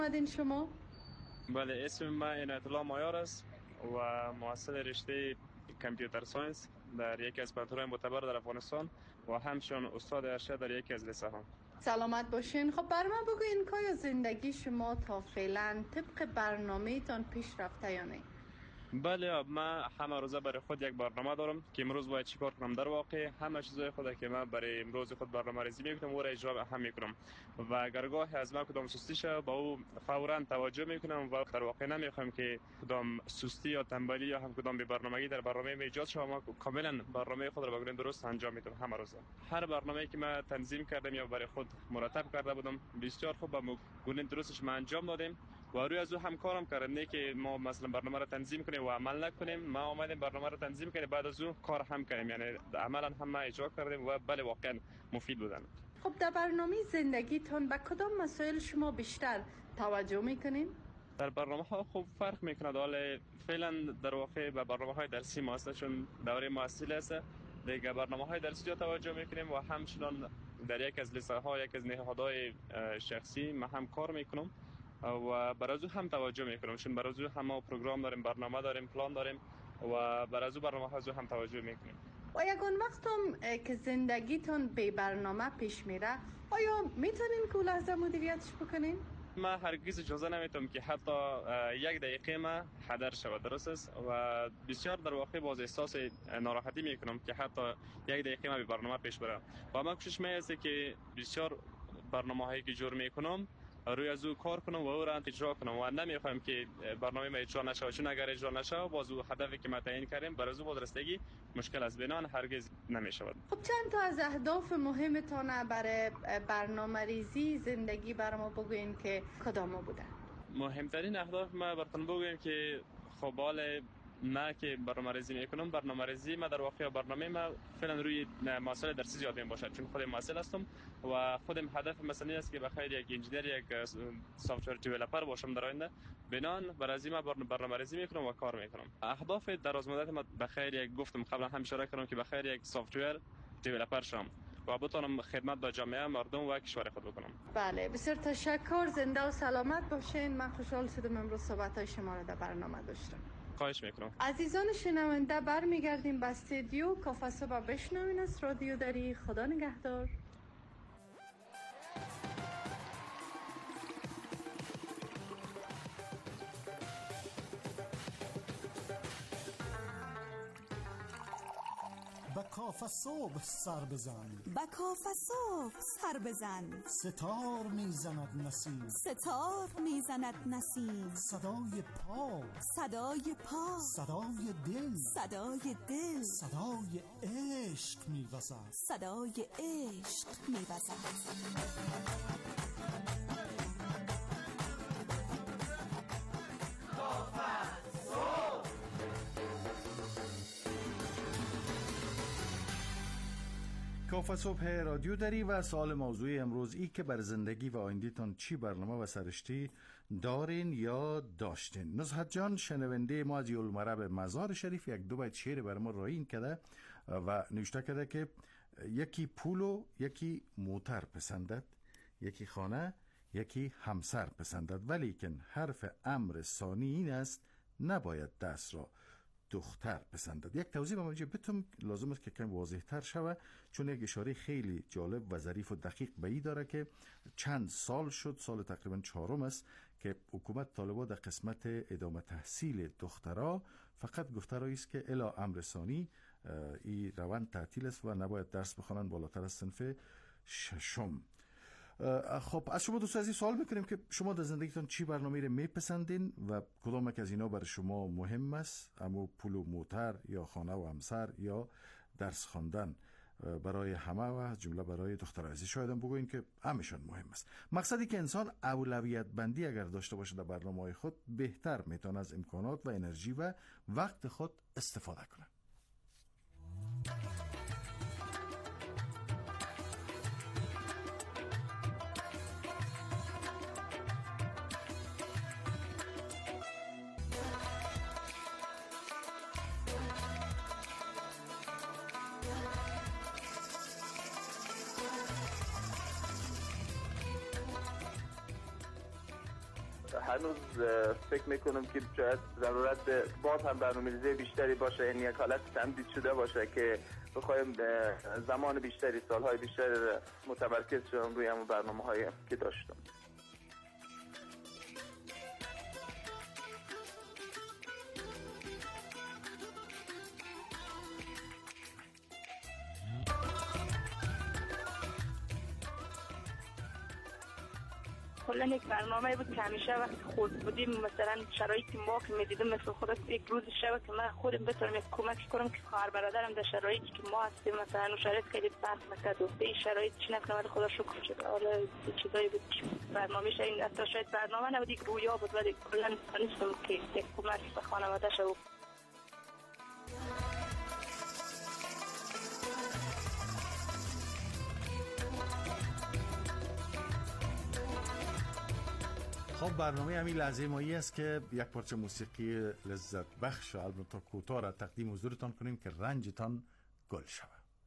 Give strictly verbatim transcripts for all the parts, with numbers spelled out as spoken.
آمدین شما؟ بله، اسم من عنایت الله مایار است و محصل رشته کامپیوتر ساینس در یکی از پانتون‌های معتبر در افغانستان و همچنین استاد ارشد در یکی از لیسه ها. سلامت باشین. خب بر من بگوین که آیا زندگی شما تا فعلا طبق برنامه تان پیش رفته یا نه؟ بله، من همه روزه برای خود یک برنامه دارم که امروز باید چیکار کنم. در واقع همه چیزای خود که من برای امروز خود برنامه ریزی میکنم و را اجرا هم میکنم و اگرگاه از من کدام سستی شه با او فورا توجه میکنم و در واقع نمیخوام که کدام سستی یا تنبلی یا هم کدام بی برنامگی در برنامه می ایجاد شه. ما کاملا برنامه خود را بگویم درست انجام میدم همه روزه. هر برنامه‌ای که من تنظیم کردم یا برای خود مرتب کرده بودم بسیار خوب با گونه درستش من انجام دادم و روی از او هم کارم کردم، نه که ما مثلا برنامه را تنظیم کنیم و عمل نکنیم. ما اومدیم برنامه را تنظیم کنیم بعد از او کار هم کنیم، یعنی عملا هم ما اجرا کردیم و بله واقعا مفید بودن. خب در برنامه زندگیتون به کدام مسائل شما بیشتر توجه میکنین؟ در برنامه ها خوب فرق میکنه، حالا فعلا در واقع به برنامه های درسی ما هست چون دوره محصل است. دیگه برنامه های درسی توجه میکنیم و همچنان در یک از لیسه ها یک از نهادهای شخصی ما هم کار میکنم و برازو هم توجه میکنم چون برازو هم پروگرام داریم، برنامه داریم، پلان داریم و برازو برنامه ها هم توجه میکنیم. و یکان وقت هم که زندگیتون بی برنامه پیش میره آیا میتونین که لحظه مدیریتش بکنین؟ من هرگز اجازه نمیتونم که حتی یک دقیقه ما هدر شود، درست است و بسیار در واقع باز احساس ناراحتی میکنم که حتی یک دقیقه ما به برنامه پیش بره و من کوشش میکنم که بسیار برنامه هایی که جور میکنم روی از او کار کنم و او را اجرا کنم و نمیخوام که برنامه ما اجرا نشه، چون اگر اجرا نشه باز او هدفی که ما تعیین کردیم برای او بازرسیدگی مشکل از بنان هرگز نمیشود. خب چند تا از اهداف مهمتان برای برنامه ریزی زندگی برای ما بگوین که کدام بوده؟ مهمترین اهداف ما براتون بگویم که خب حال ما که برنامه‌ریزی میکنم، برنامه‌ریزی ما در واقع برنامه ما فعلا روی مسائل درسی زیاد می باشد چون خودم محصل هستم و خودم هدف مثلا است که بخیر یک انجینیر یک سافتور دیولپر باشم در آینده. بنان برای ما برنامه‌ریزی میکنم و کار میکنم. اهداف درازمدت ما بخیر یک گفتم قبلا هم اشاره کردم که بخیر یک سافتور دیولپر شم و بتونم خدمت به جامعه مردم و کشور خود بکنم. بله، بسیار تشکر. زنده و سلامت باشین. من خوشحال شدم امروز صحبت‌های شما را در برنامه داشتم. خواهش میکنم. عزیزان شنونده برمیگردیم به استودیو. کافه صبح بشنوین از رادیو دری. خدا نگهدار. با کافه صبح سر بزن، با کافه صبح سر بزن، ستار میزند نسیم، ستار میزند نسیم، صدای پا، صدای پا، صدای دل، صدای دل، صدای عشق میوزد، صدای عشق میوزد. کافه صبح رادیو داری و سوال موضوعی امروز ای که بر زندگی و آینده‌تان چی برنامه و سرشتی دارین یا داشتین. نزهت جان شنونده ما از یولمرب مزار شریف یک دو بیت شعر بر ما راین کرده و نوشته کرده که یکی پولو یکی موتر پسندد، یکی خانه یکی همسر پسندد، ولیکن حرف امر ثانی این است نباید دست را دختر پسندد. یک توضیح به موجه بتم لازم است که کم واضح تر شوه چون یک اشاره خیلی جالب و ظریف و دقیق به این داره که چند سال شد، سال تقریبا چهارم است که حکومت طالبان در قسمت ادامه تحصیل دخترها فقط گفته است که الی امر ثانی این روند تعطیل است و نباید درس بخوانند بالاتر از صنف ششم. خب از شما دوست عزیز سوال میکنیم که شما در زندگیتون چی برنامه رو میپسندین و کدام یک از اینا برای شما مهم است؟ اما پول و موتر یا خانه و همسر یا درس خواندن؟ برای همه و جمله برای دختر عزیز شاید هم بگوین که همیشون مهم است. مقصدی که انسان اولویت بندی اگر داشته باشه در برنامه‌های خود بهتر میتونه از امکانات و انرژی و وقت خود استفاده کنه. هنوز فکر میکنم که شاید ضرورت به باز هم برنامه‌ریزی بیشتری باشه، این یک حالت تمدید شده باشه که بخوایم زمان بیشتری، سالهای بیشتری متمرکز شدم روی همون برنامه‌هایی که داشتم. کلا یک برنامه بود که همیشه وقتی خود بودیم مثلا شرایطی ما که میدیدم مثل خودت یک روز شب که من خودم بتونم یک کمک کنم که خواهر برادرم در شرایطی که ما هستیم مثلا اون شرایط خیلی فرق می‌کرد و به این شرایط چی نکنم ولی خدا شکر شد. حالا چیزایی بود که برنامه‌ش این اصلا شاید برنامه نبود، یک رویا بود ولی کلا نیستم که یک کمک به خانواده شو. خب برنامه همین لحظه مایی است که یک پارچه موسیقی لذت بخش و البته کوتاه را تقدیم حضورتان کنیم که رنجتان گل شود.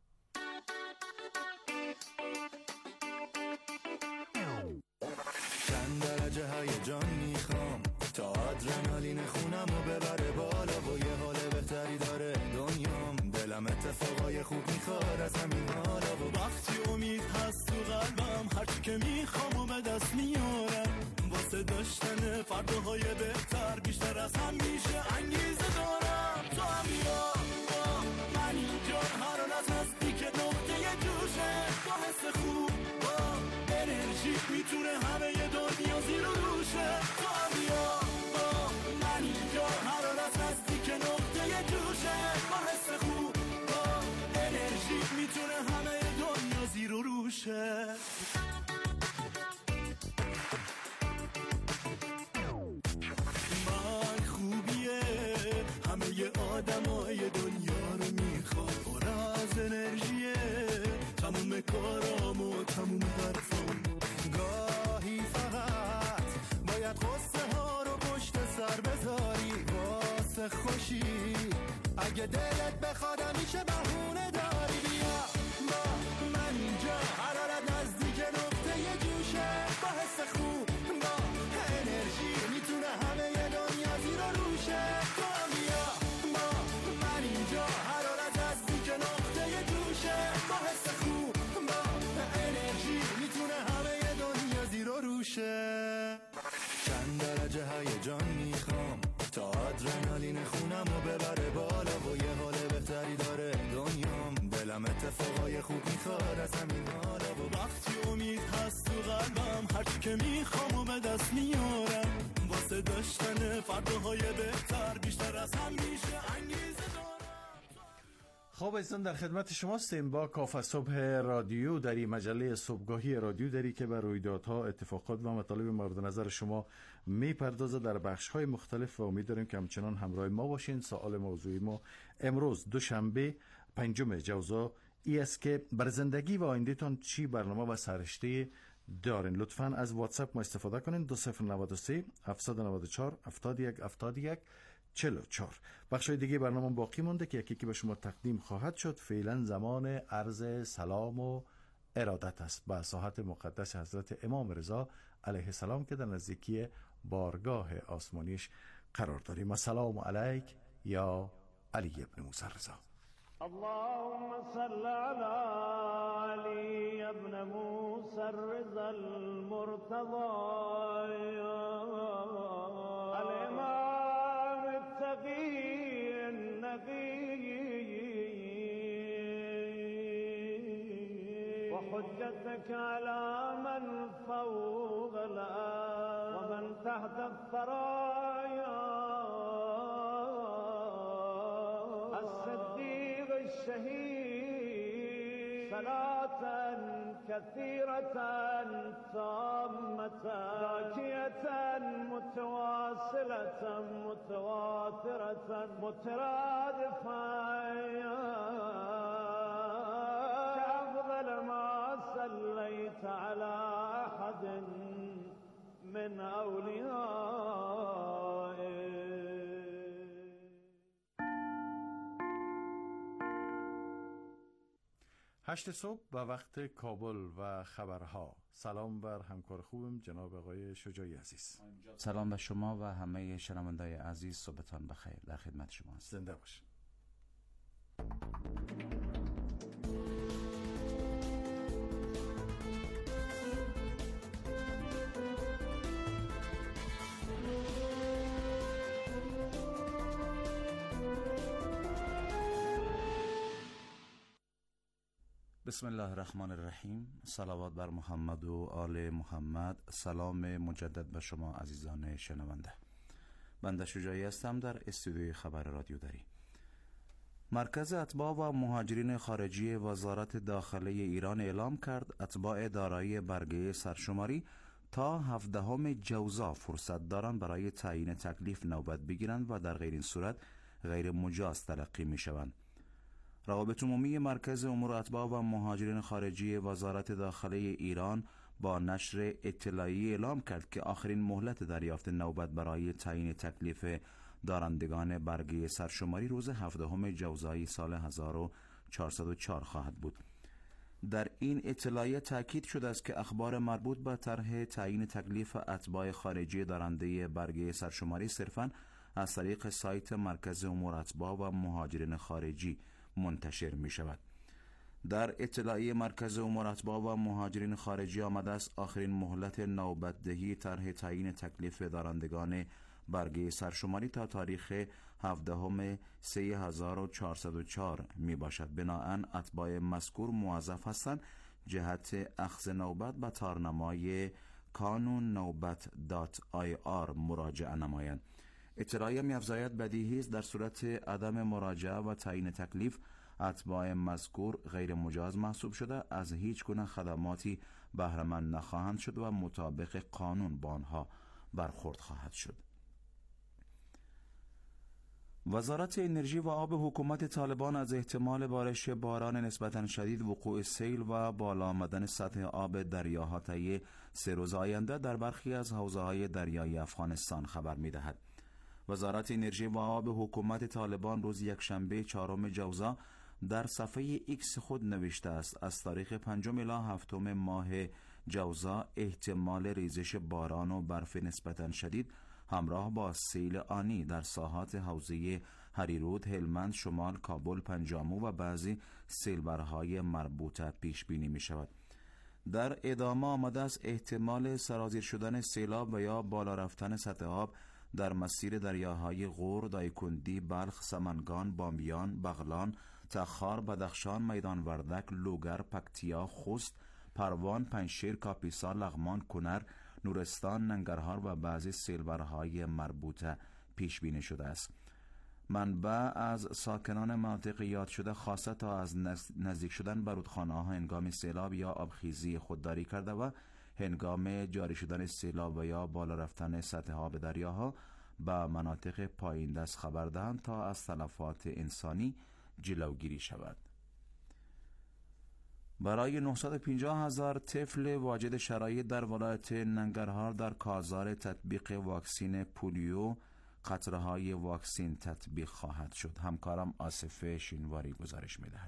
چند درجه هیجان میخوام تا آدرنالین خونم و ببره بالا و یه حال بهتری داره دنیام، دلم اتفاقای خوب میخواد از همین حالا و وقتی امید هست تو قلبم هرچی که میخوام و به دست میارم واسه داشتن فرداهای بهتر بیشتر از هم میشه انگیزه دارم. تو هم بیا با من اینجا هر آن از نزدیک نقطه جوشه با حس خوب با انرژی میتونه همه دنیا زیر و روشه. تو هم بیا با من اینجا هر آن از نزدیک نقطه جوشه با حس خوب با انرژی میتونه همه دنیا زیر و روشه. آدمای دنیا رو میخواد پر از انرژیه، تموم کارام و تموم حرفام. گاهی فقط باید قصه ها رو پشت سر بذاری واسه خوشی، اگه دلت بخواد همیشه بهونه داری. بیا با من اینجا حرارت نزدیک نقطه جوشه با حس خوب با انرژی میتونه همه دنیا زیر و روشه. چند درجه هیجان میخوام تا آدرنالین خونم و ببره بالا و یه حال بهتری داره دنیام، دلم اتفاقای خوب میخواد از همین حالا و وقتی امید هست تو قلبم هرچی که میخوام و به دست میارم واسه داشتن فرداهای بهتر بیشتر از هم میشه انگیزه دارم. خب ایزن در خدمت شما هستیم با کافه صبح رادیو در این مجله صبحگاهی رادیو داری که بر رویدادها، اتفاقات و مطالب مورد نظر شما میپردازه در بخش‌های مختلف و امید داریم که همچنان همراه ما باشین. سوال موضوعی ما امروز دوشنبه پنجم جوزا ای است که بر زندگی و آیندهتان چی برنامه و سررشته دارین. لطفاً از واتساپ ما استفاده کنین. دو صفر نود و سه هفت نود و چهار هفتاد و یک هفتاد و یک چهل و چهار. بخشای دیگه برنامه باقی مونده که یکی که به شما تقدیم خواهد شد. فعلا زمان عرض سلام و ارادت است به ساحت مقدس حضرت امام رضا علیه السلام که در نزدیکی بارگاه آسمانیش قرار داریم. السلام علیک یا علی ابن موسی رضا. اللهم صل على علي ابن موسى الرضا المرتضى الإمام التقي النقي وحجتك على من فوق الأرض ومن تحت الثرايا الشهيد صلاة كثيرة تامة زاكية متواصلة متواترة مترادفة كأفضل ما صليت على أحد من أوليائك. هشت صبح به وقت کابل و خبرها. سلام بر همکار خوبم جناب آقای شجاعی عزیز. سلام به شما و همه شنوندای عزیز، صبحتان بخیر. در خدمت شما هستم. زنده باشید. بسم الله الرحمن الرحیم. صلوات بر محمد و آل محمد. سلام مجدد به شما عزیزان شنونده. بنده شجاعی هستم در استودیوی خبر رادیو دری. مرکز اتباع و مهاجرین خارجی وزارت داخله ایران اعلام کرد اتباع دارای برگه سرشماری تا هفدهم جوزا فرصت دارند برای تعیین تکلیف نوبت بگیرند و در غیر این صورت غیر مجاز تلقی می شوند. روابط عمومی مرکز امور اتباع و مهاجرین خارجی وزارت داخله ایران با نشر اطلاعی اعلام کرد که آخرین مهلت دریافت نوبت برای تعیین تکلیف دارندگان برگه سرشماری روز هفدهم جوزای سال هزار و چهارصد و چهار خواهد بود. در این اطلاعیه تاکید شده است که اخبار مربوط به طرح تعیین تکلیف اتباع خارجی دارنده برگه سرشماری صرفاً از طریق سایت مرکز امور اتباع و مهاجرین خارجی منتشر می شود. در اطلاعیه مرکز امور اتباع و مهاجرین خارجی آمده است آخرین مهلت نوبتدهی طرح تعیین تکلیف دارندگان برگه سرشماری تا تاریخ هفدهم سه هزار و چهارصد و چهار می باشد. بنابراین اتباع مذکور موظف هستند جهت اخذ نوبت به تارنمای کانون نوبت دات آی آر مراجعه نمایند. اطلاعیه می افزاید بدیهی است در صورت عدم مراجعه و تعیین تکلیف اتباع مذکور غیر مجاز محسوب شده از هیچ گونه خدماتی بهره‌مند نخواهند شد و مطابق قانون با آنها برخورد خواهد شد. وزارت انرژی و آب حکومت طالبان از احتمال بارش باران نسبتاً شدید، وقوع سیل و بالا آمدن سطح آب دریاها طی سه روز آینده در برخی از حوزه‌های دریایی افغانستان خبر می‌دهد. وزارت انرژی و آب حکومت طالبان روز یکشنبه چهارم جوزا در صفحه ایکس خود نوشته است از تاریخ پنجم الی هفتم ماه جوزا احتمال ریزش باران و برف نسبتاً شدید همراه با سیل آنی در ساحات حوزه هریرود، هلمند، شمال، کابل، پنجامو و بعضی سیلبرهای مربوطه پیش بینی می شود. در ادامه آمده است احتمال سرازیر شدن سیلاب و یا بالا رفتن سطح آب در مسیر دریاهای غور، دایکندی، بلخ، سمنگان، بامیان، بغلان، تخار، بدخشان، میدان وردک، لوگر، پکتیا، خوست، پروان، پنجشیر، کاپیسا، لغمان، کنر، نورستان، ننگرهار و بعضی سیلبرهای مربوطه پیش بینی شده است. منبع از ساکنان مناطق یاد شده خواسته تا از نزدیک شدن به رودخانه‌ها هنگام سیلاب یا آبخیزی خودداری کرده و هنگام جاری شدن سیلاب و یا بالا رفتن سطح آب دریاها به مناطق پایین دست خبر دهند تا از تلفات انسانی جلوگیری شود. برای نهصد و پنجاه هزار طفل واجد شرایط در ولایت ننگرهار در کازار تطبیق واکسین پولیو قطره‌های واکسین تطبیق خواهد شد. همکارم آصف شینواری گزارش می‌دهد.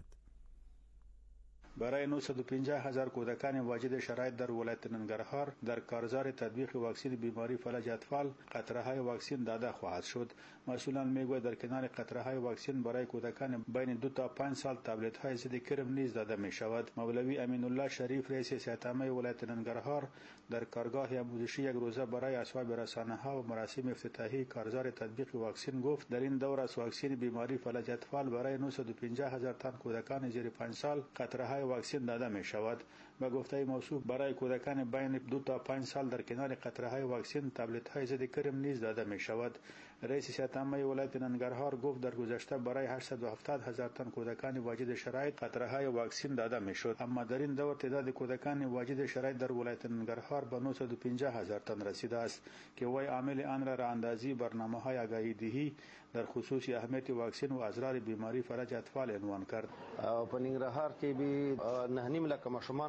برای نهصد و پنجاه هزار کودکان واجد شرایط در ولایت ننگرهار در کارزار تطبیق واکسین بیماری فلج اطفال قطره‌های واکسین داده خواهد شد. مسئولان میگویند در کنار قطره‌های واکسین برای کودکان بین دو تا پنج سال تابلت‌های ضد کرم نیز داده می شود. مولوی امین الله شریف رئیس صحت عامه ولایت ننگرهار در کارگاه آموزشی یک روزه برای اسباب رسانه‌ها و مراسم افتتاحی کارزار تطبیق واکسین گفت در این دور از واکسین بیماری فلج اطفال برای نهصد و پنجاه هزار تن کودکان زیر پنج سال قطره‌های واکسین داده می شود. به گفته موصوف برای کودکان بین دو تا پنج سال در کنار قطره‌های واکسین تابلت‌های ضد کرم نیز داده می شود. رئیس صحت عامه ولایت ننگرهار گفت در گذشته برای هشتصد و هفتاد هزار تن کودکان واجد شرایط قطره‌های واکسین داده می شد، اما در این دور تعداد کودکان واجد شرایط در ولایت ننگرهار به نهصد و پنجاه هزار تن رسیده است که وی عامل آن را راهاندازی برنامه‌های آگاهی دهی در خصوص اهمیت واکسین و اضرار بیماری فلج اطفال عنوان کرد. په ننګرهار کې به نه نیم لکه ماشومان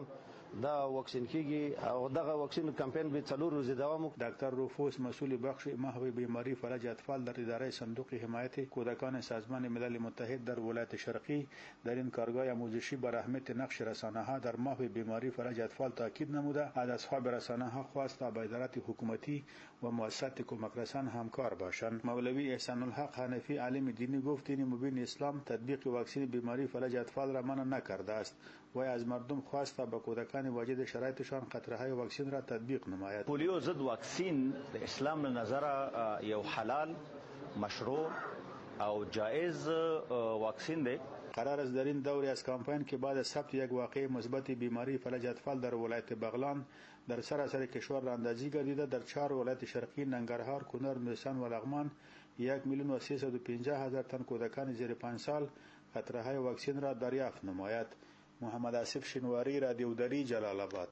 دا واکسین کیږي او دغه واکسین کمپاین به څلور ورځې دوام وکړي. دکتر روفوس مسئول بخش محو بیماری فلج اطفال در اداره صندوق حمایت کودکان سازمان ملل متحد در ولایت شرقی در این کارگاه آموزشی بر اهمیت نقش رسانه‌ها در محو بیماری فلج اطفال تاکید نموده از اصحاب رسانه‌ها خواست تا با ادارات حکومتی و مؤسسات کمک رسان همکار باشند. مولوی احسان الحق حنفی عالم دینی گفت دین مبین اسلام تطبیق واکسن بیماری فلج اطفال را منع نکرده است و از مردم خواست تا با کودکان واجد شرایطشان قطره‌های واکسن را تطبیق نماید. پولیو ضد واکسین د اسلام له نظره یو حلال مشروع او جایز واکسین دی. قرار است در این دوره از کمپاین که بعد از ثبت یک واقعه مثبت بیماری فلج اطفال در ولایت بغلان در سراسر کشور را اندازی گردیده، در چهار ولایت شرقی ننگرهار، کنر، نوستان و لغمان یک میلیون و سیصد و پنجاه هزار تن کودکان زیر پنج سال قطره‌های واکسن را دریافت نماید. محمد آصف شنواری، رادیو دری، جلال آباد.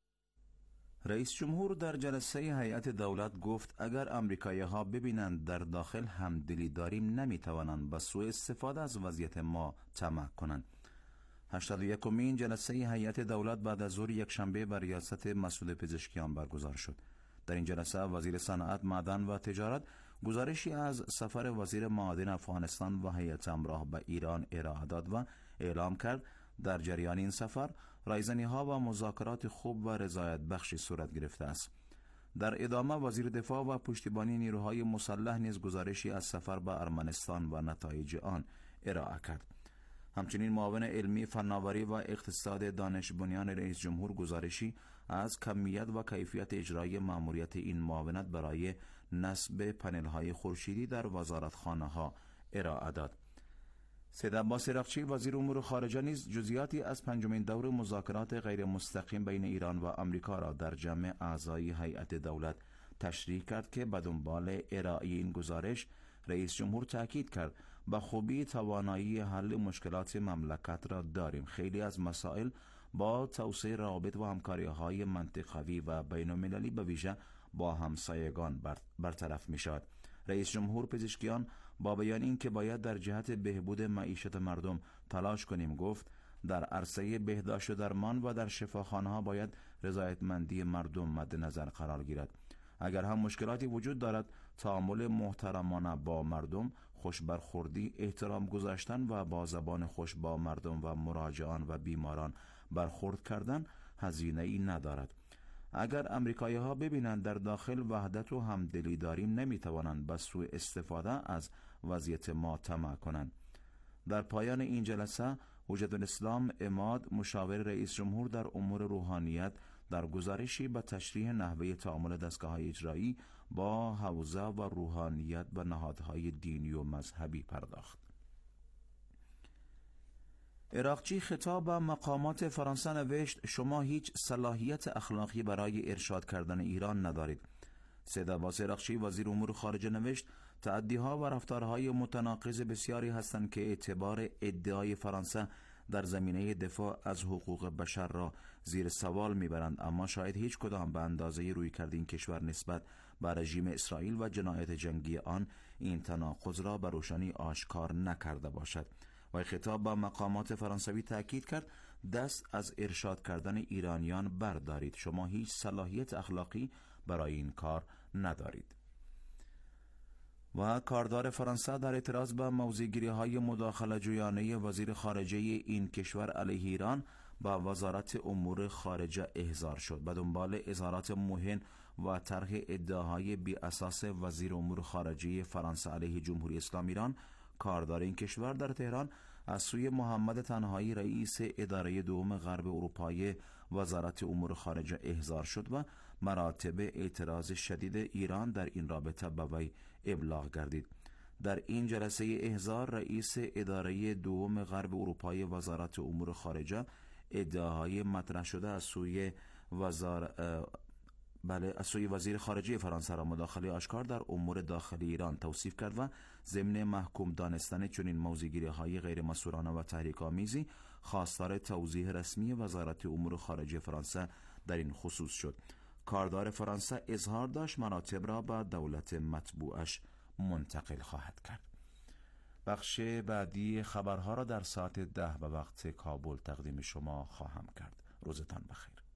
رئیس جمهور در جلسه هیئت دولت گفت اگر امریکایی‌ها ببینند در داخل همدلی داریم نمیتوانند به سوء استفاده از وضعیت ما طمع کنند. هشتاد و یکمین جلسه هیئت دولت بعد از ظهر یکشنبه بر ریاست مسئول پزشکیان برگزار شد. در این جلسه وزیر صنعت، معدن و تجارت گزارشی از سفر وزیر معادن افغانستان و هیئت همراه به ایران ارائه داد و اعلام کرد در جریان این سفر رایزنی‌ها و مذاکرات خوب و رضایت بخشی صورت گرفته است. در ادامه وزیر دفاع و پشتیبانی نیروهای مسلح نیز گزارشی از سفر به ارمنستان و نتایج آن ارائه کرد. همچنین معاون علمی، فناوری و اقتصاد دانش بنیان رئیس جمهور گزارشی از کمیت و کیفیت اجرای مأموریت این معاونت برای نصب پنل‌های خورشیدی در وزارتخانه‌ها ارائه داد. سید عباس رقچی وزیر امور خارجه نیز جزئیاتی از پنجمین دور مذاکرات غیر مستقیم بین ایران و آمریکا را در جمع اعضای هیئت دولت تشریح کرد که به دنبال ارائه این گزارش رئیس جمهور تاکید کرد به خوبی توانایی حل مشکلات مملکت را داریم. خیلی از مسائل با توسعه روابط و همکاری‌های منطقوی و بین‌المللی به ویژه با همسایگان برطرف می‌شود. رئیس جمهور پزشکیان با بیان اینکه باید در جهت بهبود معیشت مردم تلاش کنیم گفت در عرصه بهداشت و درمان و در شفاخانه‌ها باید رضایتمندی مردم مد نظر قرار گیرد. اگر هم مشکلاتی وجود دارد تعامل محترمانه با مردم، خوش برخوردی، احترام گذاشتن و با زبان خوش با مردم و مراجعان و بیماران برخورد کردن هزینه‌ای ندارد. اگر امریکایی ها ببینند در داخل وحدت و همدلی داریم نمیتوانند به سوء استفاده از وضعیت ما طمع کنند. در پایان این جلسه حجت الاسلام عماد مشاور رئیس جمهور در امور روحانیت در گزارشی به تشریح نحوه تعامل دستگاه‌های اجرایی با حوزه و روحانیت و نهادهای دینی و مذهبی پرداخت. عراقچی خطاب به مقامات فرانسه نوشت شما هیچ صلاحیت اخلاقی برای ارشاد کردن ایران ندارید. سید عباس عراقچی وزیر امور خارجه نوشت تعدی‌ها و رفتارهای متناقض بسیاری هستند که اعتبار ادعای فرانسه در زمینه دفاع از حقوق بشر را زیر سوال میبرند، اما شاید هیچ کدام به اندازه روی کرد این کشور نسبت به رژیم اسرائیل و جنایت جنگی آن این تناقض را به روشنی آشکار نکرده باشد. و خطاب با مقامات فرانسوی تاکید کرد دست از ارشاد کردن ایرانیان بردارید، شما هیچ صلاحیت اخلاقی برای این کار ندارید. و کاردار فرانسه در اعتراض به موضع‌گیری‌های مداخله جویانه وزیر خارجه این کشور علیه ایران با وزارت امور خارجه احضار شد. به دنبال اظهارات موهن و طرح ادعاهای بی اساس وزیر امور خارجه فرانسه علیه جمهوری اسلامی ایران، کاردار این کشور در تهران از سوی محمد تنهایی رئیس اداره دوم غرب اروپای وزارت امور خارجه احضار شد و مراتب اعتراض شدید ایران در این رابطه به وی ابلاغ گردید. در این جلسه احضار رئیس اداره دوم غرب اروپای وزارت امور خارجه ادعاهای مطرح شده از سوی وزار بله از سوی وزیر خارجه فرانسه را مداخله آشکار در امور داخلی ایران توصیف کرد و ضمن محکوم دانستن چنین موضع‌گیری‌های غیر مسئولانه و تحریک‌آمیزی خواستار توضیح رسمی وزارت امور خارجه فرانسه در این خصوص شد. کاردار فرانسه اظهار داشت مراتب را به دولت مطبوعش منتقل خواهد کرد. بخش بعدی خبرها را در ساعت ده به وقت کابل تقدیم شما خواهم کرد. روزتان بخیر.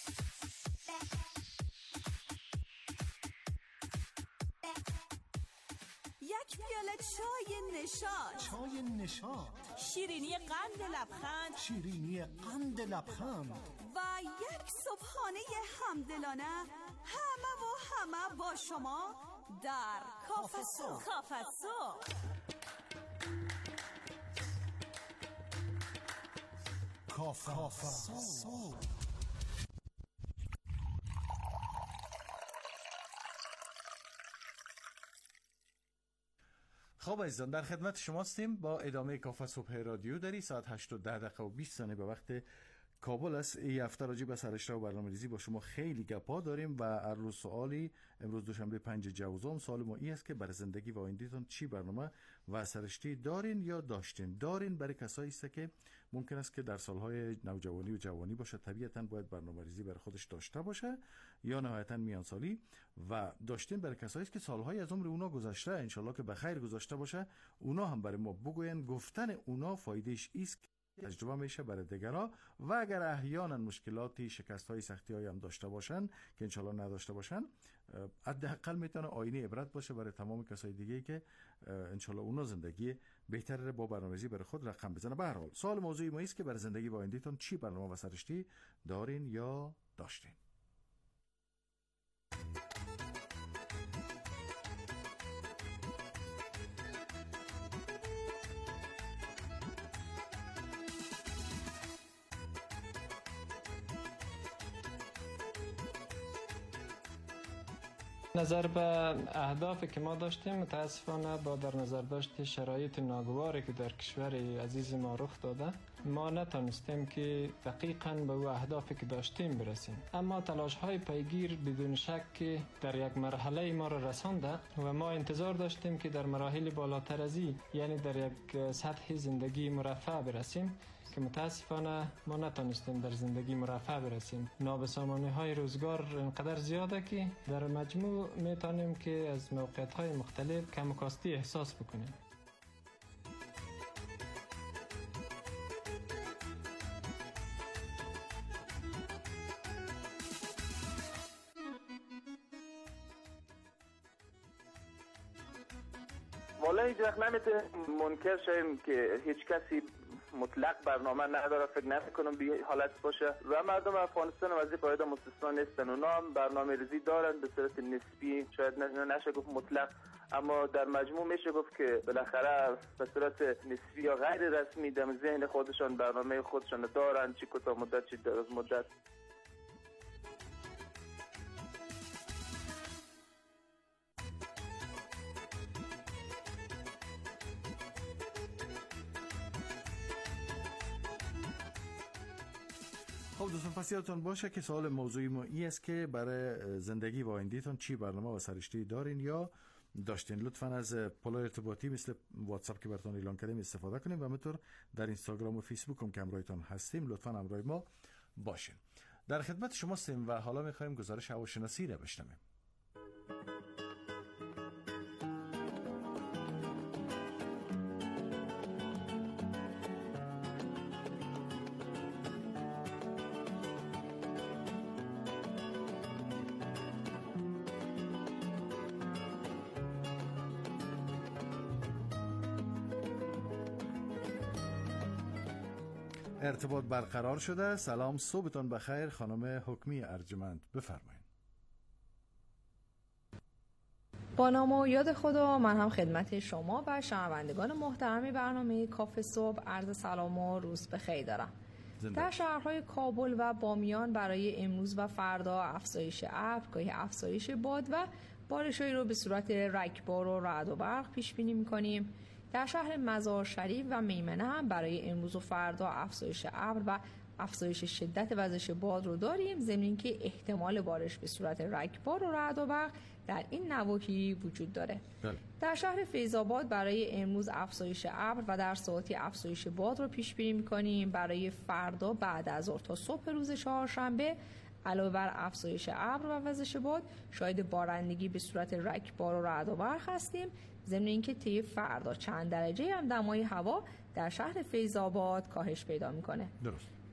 یک پیاله چای نشاط، چای نشاط، شیرینی قند لبخند، شیرینی قند لبخند و یک صبحانه همدلانه، همه و همه با شما در کافه صبح. کافه صبح کافه صبح. خب عزیزان، در خدمت شما هستیم با ادامه کافه صبح رادیو دری. ساعت هشت و ده دقیقه و بیست ثانیه به وقت کابل است. این هفته راجع به سرشته و برنامه‌ریزی با شما خیلی گپا داریم و هر روز سوالی. امروز دوشنبه پنج جوزام سوال ما این است که برای زندگی و آیندهتون چی برنامه و سرشته دارین یا داشتین؟ دارین برای کسایی است که ممکن است که در سالهای نوجوانی و جوانی باشه، طبیعتاً باید برنامه‌ریزی برای خودش داشته باشه، یا نهایتاً میان سالی. و داشتین برای کسایی است که سالهای از عمر اونا گذشته، ان شاءالله که بخیر گذشته باشه، اونا هم برای ما بگوین. گفتن اونا فایدهش است تجربه میشه برای دیگران و اگر احیانا مشکلاتی، شکست‌های، سختی‌های هم داشته باشن که انشالله نداشته باشن، حداقل میتونه آینه عبرت باشه برای تمام کسای دیگه که انشالله اونا زندگی بهتر با برنامه‌ریزی برای خود رقم بزنه. به هر حال سوال موضوعی ما است که برای زندگی و آیندهتون چی برنامه و سرشتی دارین یا داشتین؟ نظر به اهدافی که ما داشتیم، متاسفانه با در نظر داشت شرایط ناگواری که در کشور عزیز ما رخ داده، ما نتونستیم که دقیقاً به او اهدافی که داشتیم برسیم. اما تلاش های پیگیر بدون شک در یک مرحله ما را رسانده و ما انتظار داشتیم که در مراحل بالاتر از این، یعنی در یک سطح زندگی مرفه برسیم، که متاسفانه ما نتونستیم در زندگی مرفه برسیم. نابسامانی های روزگار اینقدر زیاده که در مجموع میتونیم که از موقعیت های مختلف کم و کاستی احساس بکنیم. والا هیچ وقت نمیتونیم منکر شویم که هیچ کسی مطلق برنامه نداره. فکر نمیکنم به حالت باشه و مردم افغانستان و از این قاعده مستثنا نیستن. اونا هم برنامه ریزی دارن به صورت نسبی، شاید نشه گفت مطلق، اما در مجموع میشه گفت که بالاخره به صورت نسبی یا غیر رسمی در ذهن خودشان برنامه خودشان دارن، چی کوتاه مدت چی دراز مدت. خب دوستان، پس یادتون باشه که سوال موضوعی ما این است که برای زندگی و آیندهتون چی برنامه و سرشتی دارین یا داشتین. لطفاً از پلای ارتباطی مثل واتساپ که براتون اعلان کردیم استفاده کنیم و همینطور در اینستاگرام و فیسبوک هم که همراهتون هستیم، لطفاً همراه ما باشین. در خدمت شما هستیم و حالا می‌خوایم گزارش هواشناسی را بشنویم. ارتباط برقرار شده. سلام، صبحتون بخیر خانم حکمی ارجمند، بفرمایید. با نام و یاد خدا، من هم خدمت شما و شنوندگان محترم برنامه کافه صبح عرض سلام و روز بخیر دارم. زنده. در شهرهای کابل و بامیان برای امروز و فردا افزایش ابر، گاهی افزایش باد و بارش‌هایی رو به صورت رگبار و رعد و برق پیش بینی می‌کنیم. در شهر مزار شریف و میمنه هم برای امروز و فردا افزایش ابر و افزایش شدت وزش باد رو داریم، ضمن اینکه احتمال بارش به صورت رگبار و رعد و برق در این نواحی وجود داره. بله. در شهر فیض‌آباد برای امروز افزایش ابر و در ساعتی افزایش باد رو پیش بینی می‌کنیم. برای فردا بعد از ظهر تا صبح روز چهارشنبه علاوه بر افزایش ابر و وزش باد، شاهد بارندگی به صورت رگبار و رعد و برق هستیم، ضمن اینکه طی فردا چند درجه هم دمای هوا در شهر فیض‌آباد کاهش پیدا میکنه. درست.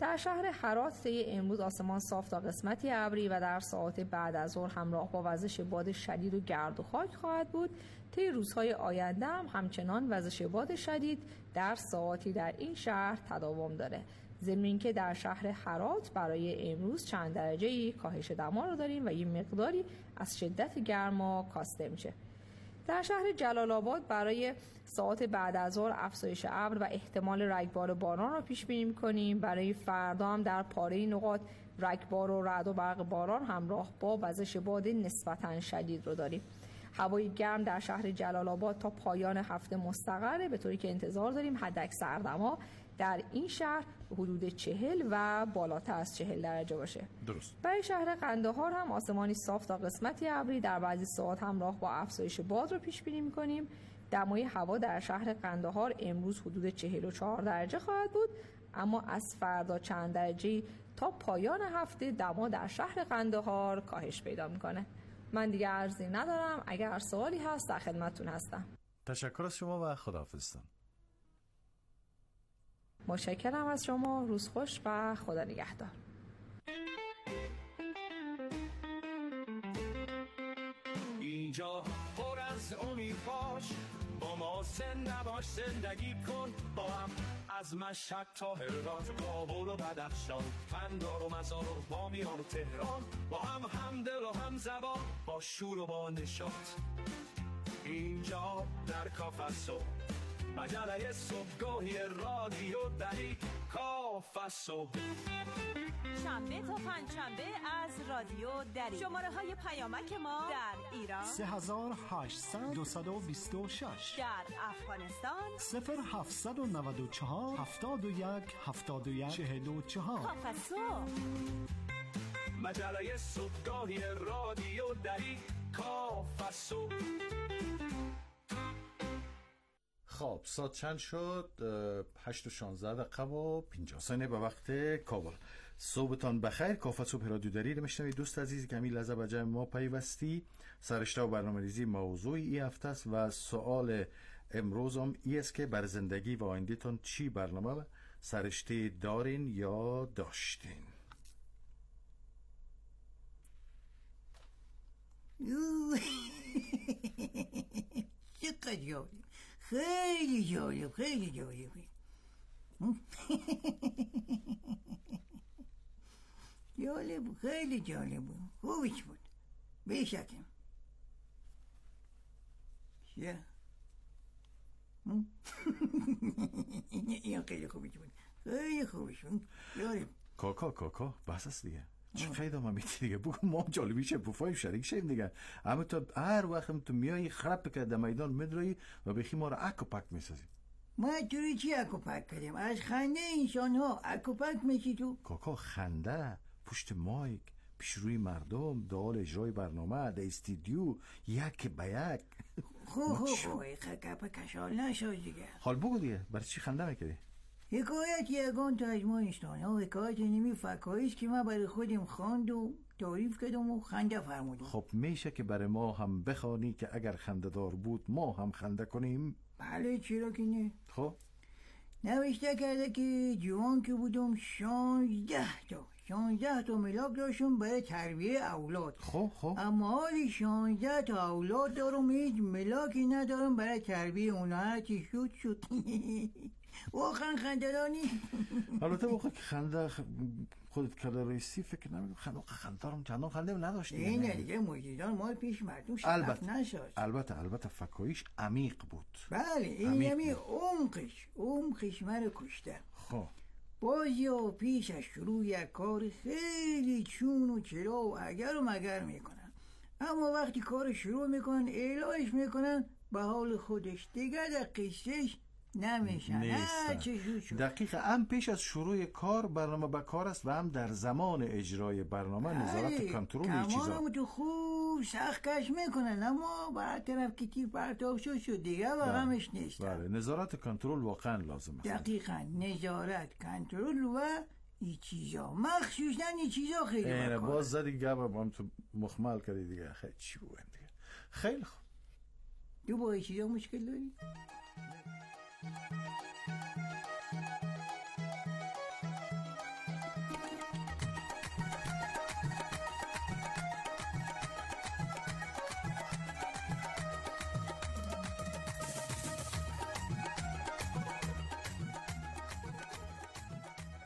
در شهر هرات طی امروز آسمان صاف تا قسمتی ابری و در ساعات بعد از ظهر همراه با وزش باد شدید و گرد و خاک خواهد بود. طی روزهای آینده هم همچنان وزش باد شدید در ساعاتی در این شهر تداوم داره. ضمن اینکه در شهر هرات برای امروز چند درجه‌ای کاهش دما رو داریم و یه مقداری از شدت گرما کاسته میشه. در شهر جلال آباد برای ساعات بعد از ظهر افزایش ابر و احتمال رگبار باران را پیش بینی می‌کنیم. برای فردا هم در پاره نقاط رگبار و رعد و برق باران همراه با وزش باد نسبتاً شدید رو داریم. هوای گرم در شهر جلال آباد تا پایان هفته مستقره، به طوری که انتظار داریم حداکثر دما در این شهر حدود چهل و بالاتر از چهل درجه باشه. درست. برای شهر قندهار هم آسمانی صاف تا قسمتی ابری در بعضی ساعات همراه با افزایش باد رو پیش بینی می‌کنیم. دمای هوا در شهر قندهار امروز حدود چهل و چهار درجه خواهد بود، اما از فردا چند درجه تا پایان هفته دما در شهر قندهار کاهش پیدا می‌کنه. من دیگه عرضی ندارم. اگر سوالی هست در خدمتتون هستم. تشکر از شما و خداحافظتان. متشکرم از شما. روز خوش و خدا نگهدار. اینجا پر از امید باش، با ما زنده باش، زندگی کن با هم. از مشهد تا هرات، کابل و بدخشان، قندهار و مزار و بامیان و تهران، با هم همدل و هم زبان، با شور و با نشاط. اینجا در کافه صبح، مجله صبحگاهی رادیو دری کافه صبح. شنبه تا پنجشنبه از رادیو دری. شماره های پیامک ما در ایران سه هزار هشتصد دوصد و بیست و شش، در افغانستان صفر هفتصد و نود و چهار هفتاد و یک هفتاد و یک چهل و چهار. کافه صبح، مجله صبحگاهی رادیو دری کافه صبح. خب ساعت چند شد؟ هشت و شانزده دقیقه و پنجاه ثانیه به وقت کابل. صبحتان بخیر. کافه صبح رادیو دری رو میشنوید. دوست عزیزی که همین لحظه به جمع ما پیوستی، سرشته و برنامه‌ریزی موضوع این هفته است و سوال امروز هم این است که بر زندگی و آینده‌تان چی برنامه سرشته دارین یا داشتین؟ چقدر جالب، خیلی جالب، خیلی جالبی. جالب، خیلی جالب بود، خوبش بود بیشکم. چه؟ این خیلی خوبش بود، خیلی خوبش بود، جالب. کاکا کاکا بس است دیگه. چه خیلی هم همیتی دیگه بگو ما جالبیشه بفای شریک شیم دیگه. اما تو هر وقت تو میایی خراب که در میدان میدروی و بخی ما را اکو پک میسازی. ما توی چی اکو پک کردیم؟ از خنده انسان ها اکو پک میشی تو؟ کاکا خنده پشت مایک پیش روی مردم دال اجرای برنامه در استیدیو یک به یک. خوب خوب خوب خکپ کشال نشد دیگه. حال بگو دیگه برای چی خنده میکردی؟ حکایت یگان تا از ما انسان ها، حکایت نیمی فکاییست که ما برای خودم خواند و تعریف کردم و خنده فرمودم. خب میشه که برای ما هم بخوانی که اگر خنده دار بود ما هم خنده کنیم؟ بله چرا که نه. خب نوشته کرده که جوان که بودم شانزده تا شانزده تا ملاک داشتم برای تربیه اولاد. خب خب اما حالی شانزده تا اولاد دارم، هیچ ملاکی ندارم برای تربیه اونا. هرچی شد شد. واقعا خنده دانی؟ البته واقعا که خنده خودت کرده رئیسی فکر نمیدونم خنده خنده دارم چندان خنده نداشتی. اینه دیگه مجیدان مال پیش مردم شرف نشد. البته البته فکاییش عمیق بود. بله این همی عمقش عمقش مرا کشته. خب بازی و پیش از شروع یک کار خیلی چون و چرا و اگر و مگر میکنن، اما وقتی کار شروع میکنن اعلایش میکنن به حال خودش دیگه در قصهش نمیشن. دقیقه هم پیش از شروع کار برنامه به کار است و هم در زمان اجرای برنامه نظارت کنترل این چیزا. کمانمو تو خوب سخت کش میکنن، اما بر طرف که تیر پرتاب شد شد دیگه واقعمش نیست. بله نظارت کنترل واقعا لازم است. دقیقا نظارت کنترل و این چیزا، مخصوصا این چیزا خیلی اینه باز زدی گبم هم تو مخمل کردی دیگه. خیلی چی بود دیگه. خیلی خوب. تو با این چیزا مشکل داری؟